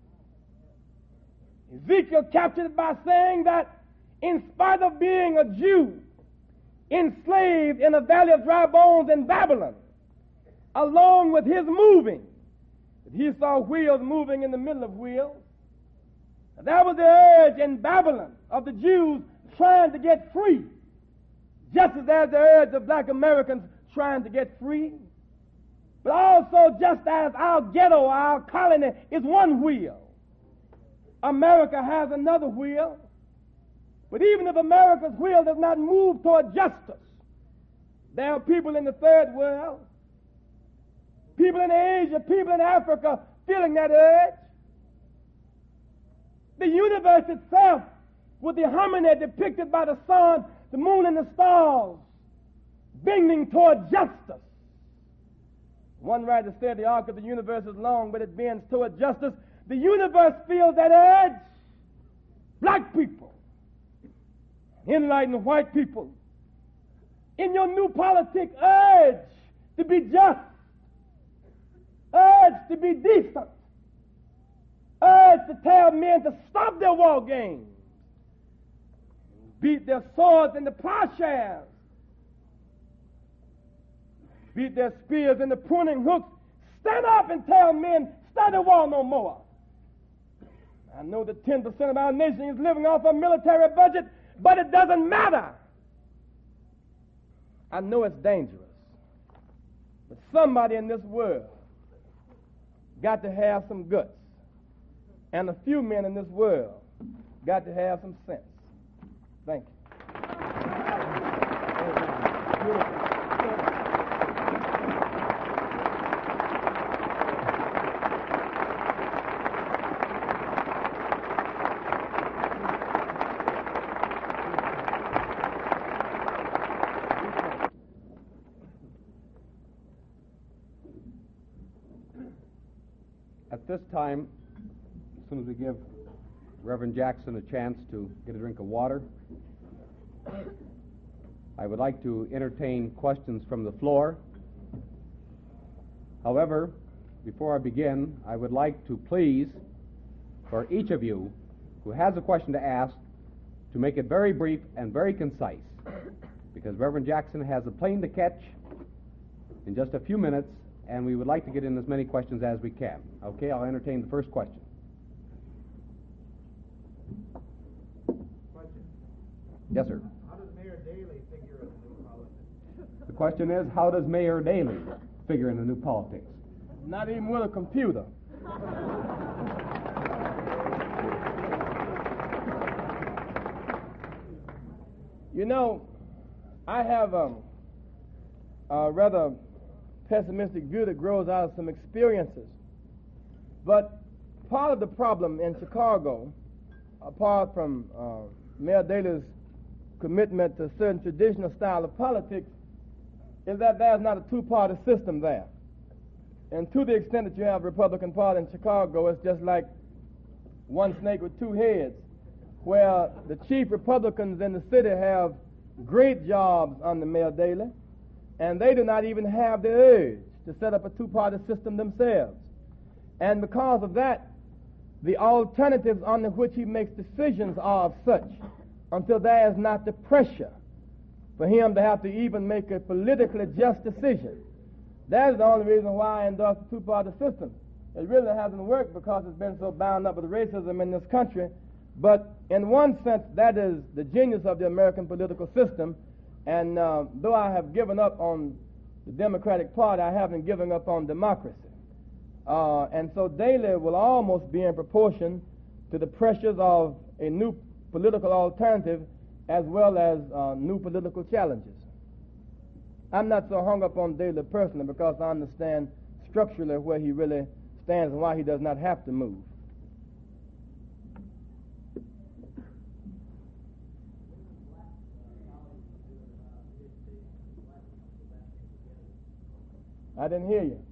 Ezekiel captured it by saying that in spite of being a Jew, enslaved in a valley of dry bones in Babylon, along with his moving, he saw wheels moving in the middle of wheels. That was the urge in Babylon of the Jews trying to get free, just as there's the urge of black Americans trying to get free. But also just as our ghetto, our colony is one wheel, America has another wheel. But even if America's wheel does not move toward justice, there are people in the third world, people in Asia, people in Africa feeling that urge. The universe itself, with the harmony depicted by the sun, the moon, and the stars, bending toward justice. One writer said the arc of the universe is long, but it bends toward justice. The universe feels that urge. Black people, enlightened white people, in your new politics, urge to be just, urge to be decent, urge to tell men to stop their war games, beat their swords into plowshares, beat their spears into pruning hooks, stand up and tell men, start the war no more. I know that ten percent of our nation is living off a military budget, but it doesn't matter. I know it's dangerous, but somebody in this world got to have some guts, and a few men in this world got to have some sense. Thank you. At this time, as soon as we give Reverend Jackson a chance to get a drink of water, I would like to entertain questions from the floor. However, before I begin, I would like to please, for each of you who has a question to ask, to make it very brief and very concise, because Reverend Jackson has a plane to catch in just a few minutes, and we would like to get in as many questions as we can. Okay, I'll entertain the first question. Question. Yes, sir. How does Mayor Daley figure in the new politics? The question is, how does Mayor Daley figure in the new politics? Not even with a computer. You know, I have um, a rather pessimistic view that grows out of some experiences. But part of the problem in Chicago, apart from uh, Mayor Daley's commitment to a certain traditional style of politics, is that there's not a two-party system there. And to the extent that you have a Republican Party in Chicago, it's just like one snake with two heads, where the chief Republicans in the city have great jobs under Mayor Daley, and they do not even have the urge to set up a two-party system themselves. And because of that, the alternatives under which he makes decisions are of such until there is not the pressure for him to have to even make a politically just decision. That's the only reason why I endorse the two-party system. It really hasn't worked because it's been so bound up with racism in this country. But in one sense, that is the genius of the American political system. And uh, though I have given up on the Democratic Party, I haven't given up on democracy. Uh, and so Daley will almost be in proportion to the pressures of a new political alternative as well as uh, new political challenges. I'm not so hung up on Daley personally because I understand structurally where he really stands and why he does not have to move. I didn't hear you.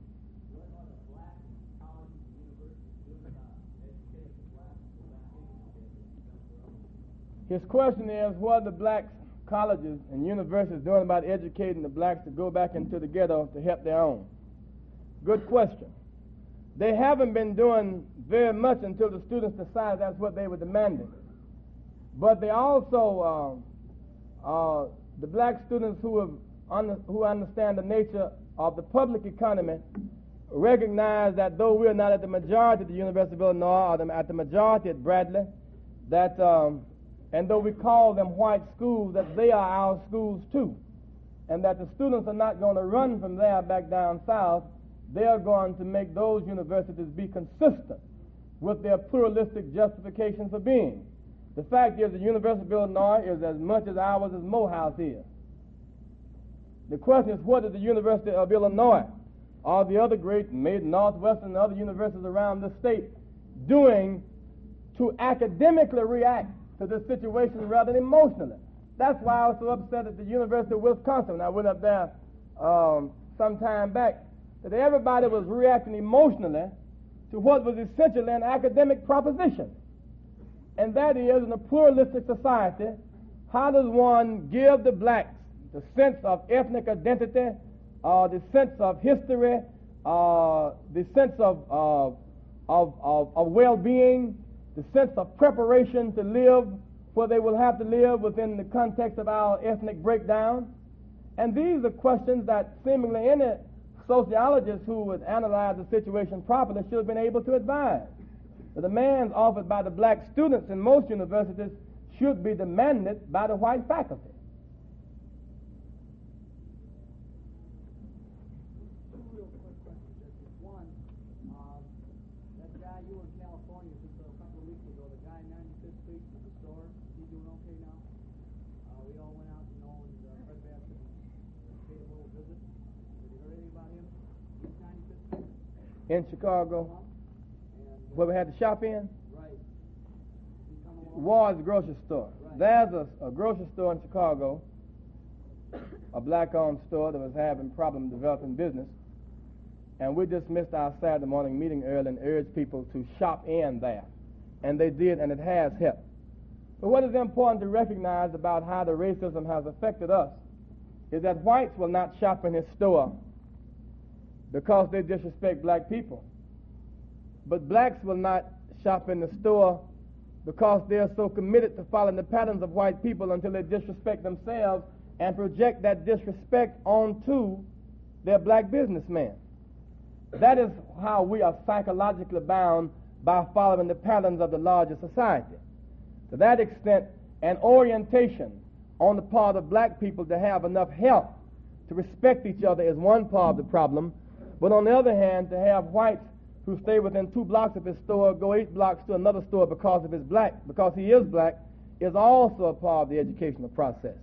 His question is, what are the black colleges and universities doing about educating the blacks to go back into the ghetto to help their own? Good question. They haven't been doing very much until the students decided that's what they were demanding. But they also, uh, uh, the black students who, have under, who understand the nature of the public economy recognize that though we're not at the majority at the University of Illinois or at the majority at Bradley, that um, and though we call them white schools, that they are our schools too. And that the students are not going to run from there back down south. They are going to make those universities be consistent with their pluralistic justification for being. The fact is the University of Illinois is as much as ours as Morehouse is. The question is, what is the University of Illinois or the other great mid Northwestern and other universities around the state doing to academically react to this situation rather than emotionally? That's why I was so upset at the University of Wisconsin when I went up there um, some time back, that everybody was reacting emotionally to what was essentially an academic proposition. And that is, in a pluralistic society, how does one give the blacks the sense of ethnic identity, uh, the sense of history, uh, the sense of, uh, of, of, of well-being, the sense of preparation to live where they will have to live within the context of our ethnic breakdown? And these are questions that seemingly any sociologist who would analyze the situation properly should have been able to advise. The demands offered by the black students in most universities should be demanded by the white faculty. In Chicago, where we had the shop in? Right. Ward's grocery store. Right. There's a, a grocery store in Chicago, a black-owned store that was having problems developing business, and we dismissed our Saturday morning meeting early and urged people to shop in there. And they did, and it has helped. But what is important to recognize about how the racism has affected us is that whites will not shop in his store because they disrespect black people. But blacks will not shop in the store because they are so committed to following the patterns of white people until they disrespect themselves and project that disrespect onto their black businessmen. That is how we are psychologically bound by following the patterns of the larger society. To that extent, an orientation on the part of black people to have enough help to respect each other is one part of the problem. But on the other hand, to have whites who stay within two blocks of his store go eight blocks to another store because of his black, because he is black, is also a part of the educational process.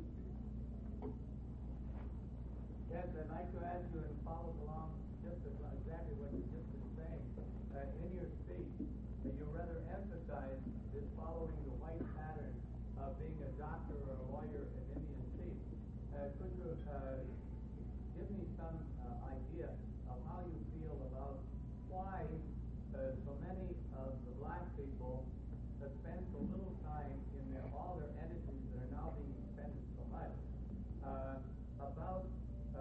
Yes, I'd like to ask you and follow along just exactly what you just been saying. Uh, in your speech, uh, you rather emphasize this following the white pattern of being a doctor or a lawyer in Indian Chief. Uh, could you uh, give me some uh, idea of how you feel about why uh, so many of the black people have spent so little time in their, all their energies that are now being expended so much uh, about uh,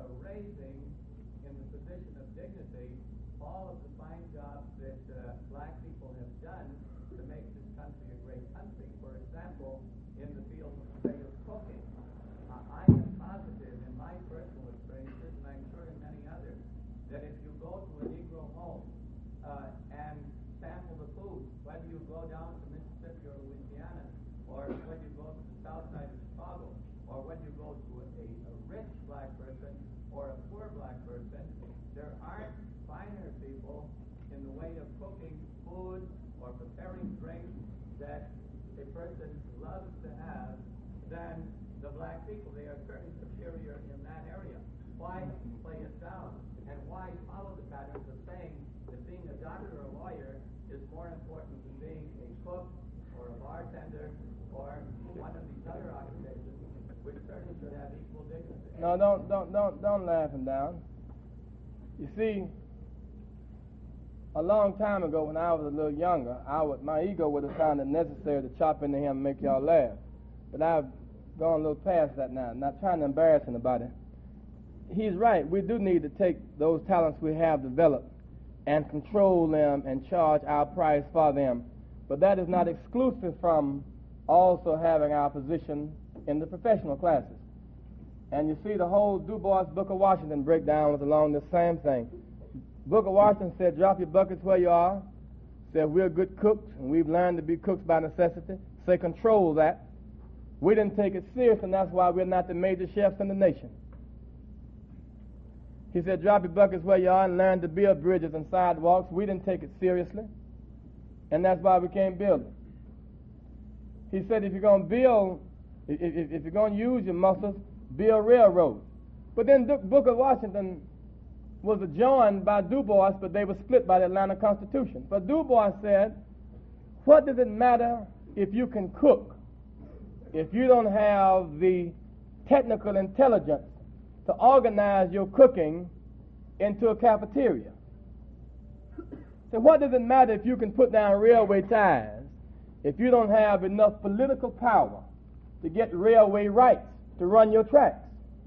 all of the fine jobs that uh, black people have done to make this country a great country. For example, in the field of, say, of cooking. Uh, I am positive in my personal experiences, and I'm sure in many others, that if you go to a Negro home uh, and sample the food, whether you go down to Mississippi or Louisiana, or when you go to the south side of Chicago, or when you go to a, a rich black person or a poor black person, there aren't finer people in the way of cooking food or preparing drinks that a person loves to have than the black people. They are certainly superior in that area. Why play it down? And why follow the patterns of saying that being a doctor or a lawyer is more important than being a cook or a bartender or one of these other occupations, which certainly should have equal dignity? No, don't, don't, don't, don't laugh him down. You see, a long time ago when I was a little younger, I would, my ego would have found it necessary to chop into him and make y'all laugh. But I've gone a little past that now, not trying to embarrass anybody. He's right. We do need to take those talents we have developed and control them and charge our price for them. But that is not exclusive from also having our position in the professional classes. And you see, the whole Du Bois Booker Washington breakdown was along the same thing. Booker Washington said, drop your buckets where you are. Said, we're good cooks, and we've learned to be cooks by necessity. Say, control that. We didn't take it serious, and that's why we're not the major chefs in the nation. He said, drop your buckets where you are and learn to build bridges and sidewalks. We didn't take it seriously, and that's why we can't build it. He said, if you're going to build, if, if, if you're going to use your muscles, build railroads. But then Booker Washington was joined by Du Bois, but they were split by the Atlanta Constitution. But Du Bois said, what does it matter if you can cook, if you don't have the technical intelligence to organize your cooking into a cafeteria? So what does it matter if you can put down railway ties if you don't have enough political power to get railway rights to run your tracks?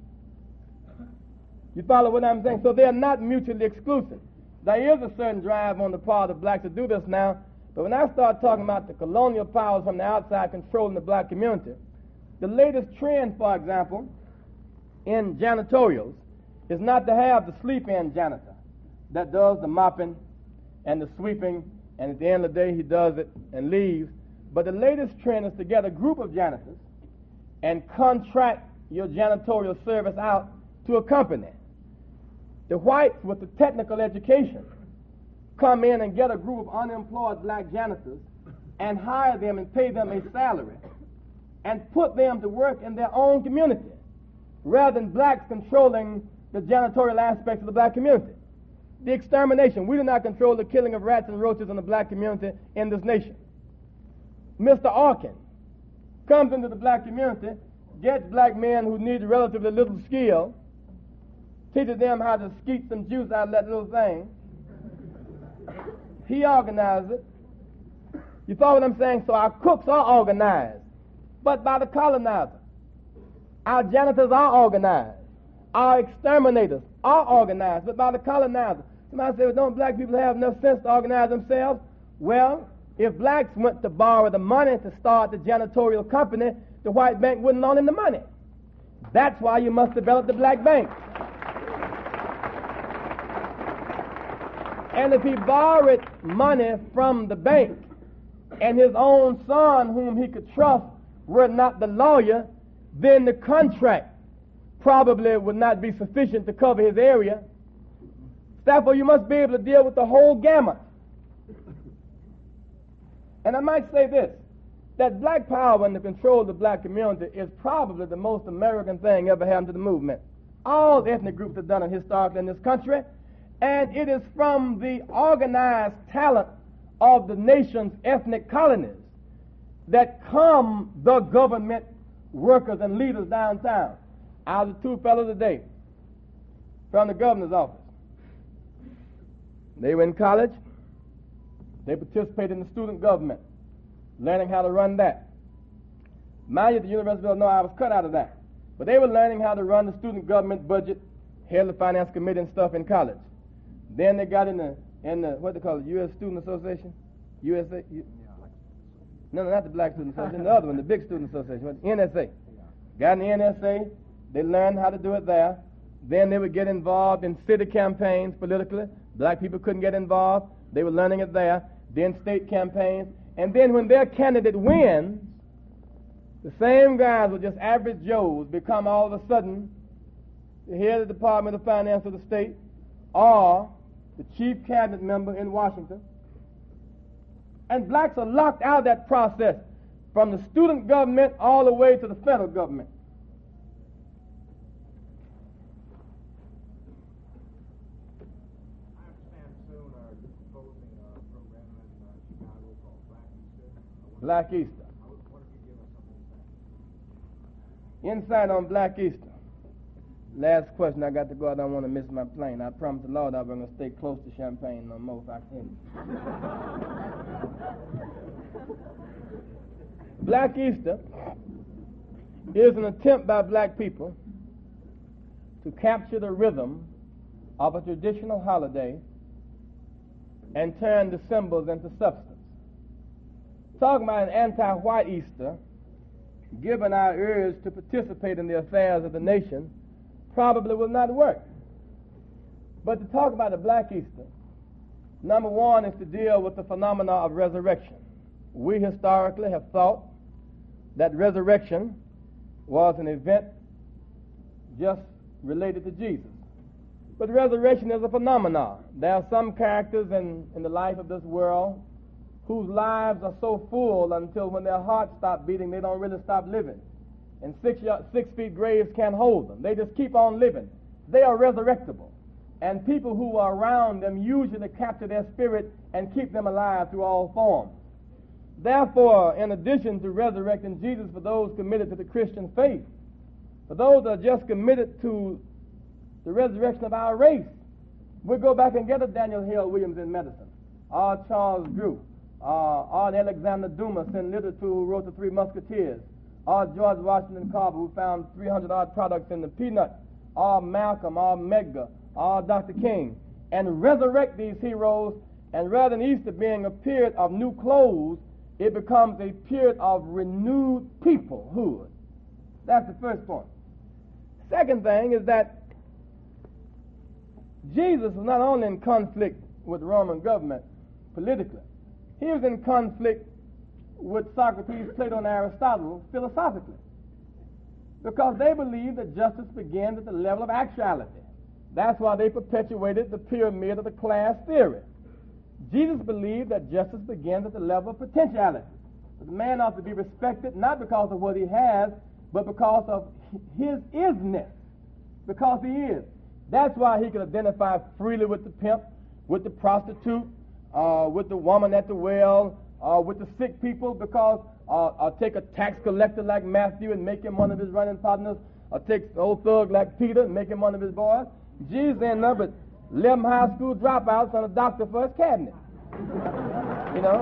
You follow what I'm saying? So they're not mutually exclusive. There is a certain drive on the part of blacks to do this now, but when I start talking about the colonial powers from the outside controlling the black community, the latest trend, for example, in janitorials is not to have the sleep-in janitor that does the mopping and the sweeping, and at the end of the day he does it and leaves. But the latest trend is to get a group of janitors and contract your janitorial service out to a company. The whites with the technical education come in and get a group of unemployed black janitors and hire them and pay them a salary and put them to work in their own community rather than blacks controlling the janitorial aspects of the black community. The extermination. We do not control the killing of rats and roaches in the black community in this nation. Mister Arkin comes into the black community, gets black men who need relatively little skill, teaches them how to skeet some juice out of that little thing. He organizes it. You follow what I'm saying? So our cooks are organized, but by the colonizer. Our janitors are organized. Our exterminators are organized, but by the colonizer. Somebody say, well, don't black people have enough sense to organize themselves? Well, if blacks went to borrow the money to start the janitorial company, the white bank wouldn't loan him the money. That's why you must develop the black bank. And if he borrowed money from the bank and his own son, whom he could trust, were not the lawyer, then the contract probably would not be sufficient to cover his area. Therefore, you must be able to deal with the whole gamut. And I might say this, that black power and the control of the black community is probably the most American thing ever happened to the movement. All ethnic groups have done it historically in this country, and it is from the organized talent of the nation's ethnic colonies that come the government workers and leaders downtown. I was with two fellows today from the governor's office. They were in college. They participated in the student government, learning how to run that. Mind you, at the University of Illinois, I was cut out of that. But they were learning how to run the student government budget, head of the finance committee and stuff in college. Then they got in the in the, what they call it, U S Student Association? U S A? U- no, no, not the Black Student Association, the other one, the big Student Association, what, N S A. Got in the N S A, they learned how to do it there. Then they would get involved in city campaigns politically. Black people couldn't get involved. They were learning it there. Then state campaigns. And then when their candidate wins, the same guys with just average Joes become all of a sudden the head of the Department of Finance of the state or the chief cabinet member in Washington. And blacks are locked out of that process from the student government all the way to the federal government. I understand soon uh, you're proposing a program in uh, Chicago called Black Easter. Black Easter. I was wondering if you give us some insight. Insight on Black Easter. Last question. I got to go. I don't want to miss my plane. I promised the Lord I was going to stay close to Champaign no more if I can. Black Easter is an attempt by black people to capture the rhythm of a traditional holiday and turn the symbols into substance. Talking about an anti-white Easter, given our urge to participate in the affairs of the nation, probably will not work. But to talk about a Black Easter, number one is to deal with the phenomena of resurrection. We historically have thought that resurrection was an event just related to Jesus. But resurrection is a phenomenon. There are some characters in, in the life of this world whose lives are so full until when their hearts stop beating, they don't really stop living. And six, six feet graves can't hold them. They just keep on living. They are resurrectable. And people who are around them usually capture their spirit and keep them alive through all forms. Therefore, in addition to resurrecting Jesus for those committed to the Christian faith, for those that are just committed to the resurrection of our race, we go back and get a Daniel Hill Williams in medicine, or Charles Drew, or, or Alexander Dumas in literature who wrote the Three Musketeers, or George Washington Carver who found three hundred odd products in the peanut, or Malcolm, or Medgar, or Doctor King, and resurrect these heroes, and rather than Easter being a period of new clothes, it becomes a period of renewed peoplehood. That's the first point. Second thing is that Jesus was not only in conflict with the Roman government politically, he was in conflict with Socrates, Plato, and Aristotle philosophically, because they believed that justice begins at the level of actuality. That's why they perpetuated the pyramid of the class theory. Jesus believed that justice begins at the level of potentiality. That the man ought to be respected not because of what he has, but because of his isness, because he is. That's why he could identify freely with the pimp, with the prostitute, uh, with the woman at the well, uh, with the sick people, because uh, I'll take a tax collector like Matthew and make him one of his running partners, or take an old thug like Peter and make him one of his boys. Jesus ended up with eleven high school dropouts and a doctor for his cabinet. You know?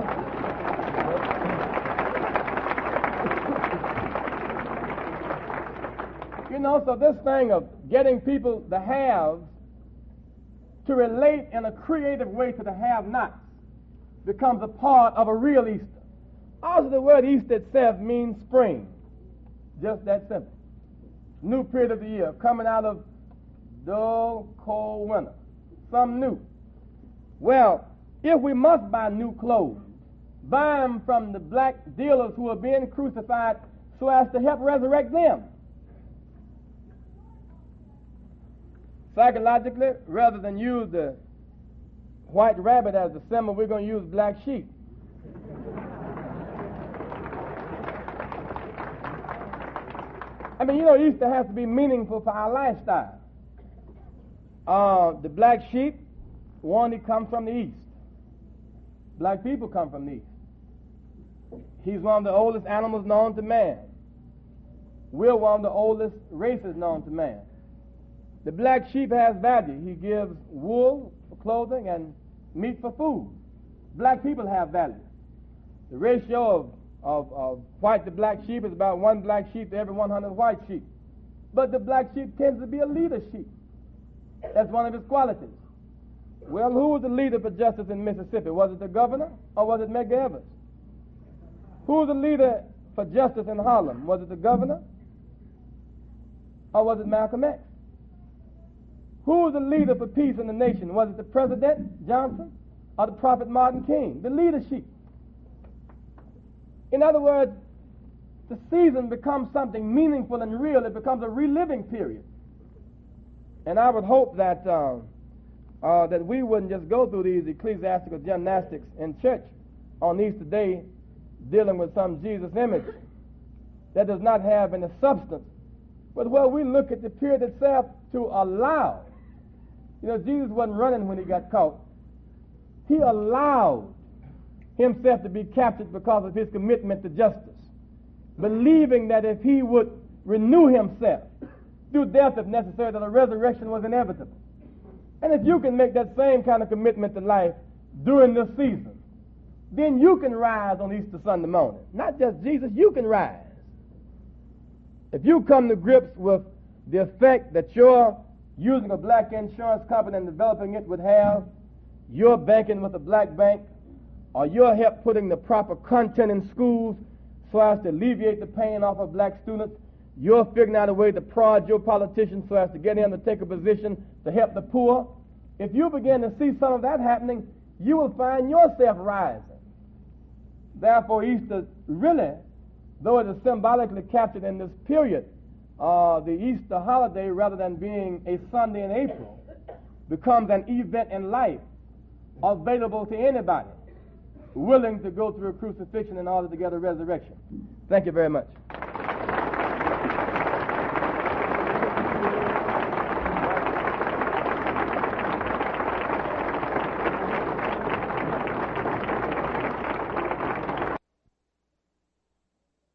You know, so this thing of getting people, the haves, to relate in a creative way to the have-nots becomes a part of a real Easter. Also, the word Easter itself means spring. Just that simple. New period of the year, coming out of dull, cold winter. Something new. Well, if we must buy new clothes, buy them from the black dealers who are being crucified so as to help resurrect them. Psychologically, rather than use the white rabbit as the symbol, we're going to use black sheep. I mean, you know, Easter has to be meaningful for our lifestyle. Uh, the black sheep, one, he comes from the east. Black people come from the east. He's one of the oldest animals known to man. We're one of the oldest races known to man. The black sheep has value. He gives wool for clothing and meat for food. Black people have value. The ratio of, of, of white to black sheep is about one black sheep to every one hundred white sheep. But the black sheep tends to be a leader sheep. That's one of his qualities. Well, who was the leader for justice in Mississippi? Was it the governor or was it Medgar Evers? Who was the leader for justice in Harlem? Was it the governor or was it Malcolm X? Who was the leader for peace in the nation? Was it the President Johnson or the Prophet Martin King? The leadership. In other words, the season becomes something meaningful and real. It becomes a reliving period. And I would hope that uh, uh, that we wouldn't just go through these ecclesiastical gymnastics in church on Easter Day dealing with some Jesus image that does not have any substance, but where we look at the period itself to allow. You know, Jesus wasn't running when he got caught. He allowed himself to be captured because of his commitment to justice, believing that if he would renew himself through death if necessary, that a resurrection was inevitable. And if you can make that same kind of commitment to life during this season, then you can rise on Easter Sunday morning. Not just Jesus, you can rise. If you come to grips with the effect that your using a black insurance company and developing it would have, your banking with a black bank, or your help putting the proper content in schools so as to alleviate the pain off of black students, you're figuring out a way to prod your politicians so as to get in to take a position to help the poor. If you begin to see some of that happening, you will find yourself rising. Therefore, Easter really, though it is symbolically captured in this period, uh, the Easter holiday, rather than being a Sunday in April, becomes an event in life available to anybody willing to go through a crucifixion in order to get a resurrection. Thank you very much.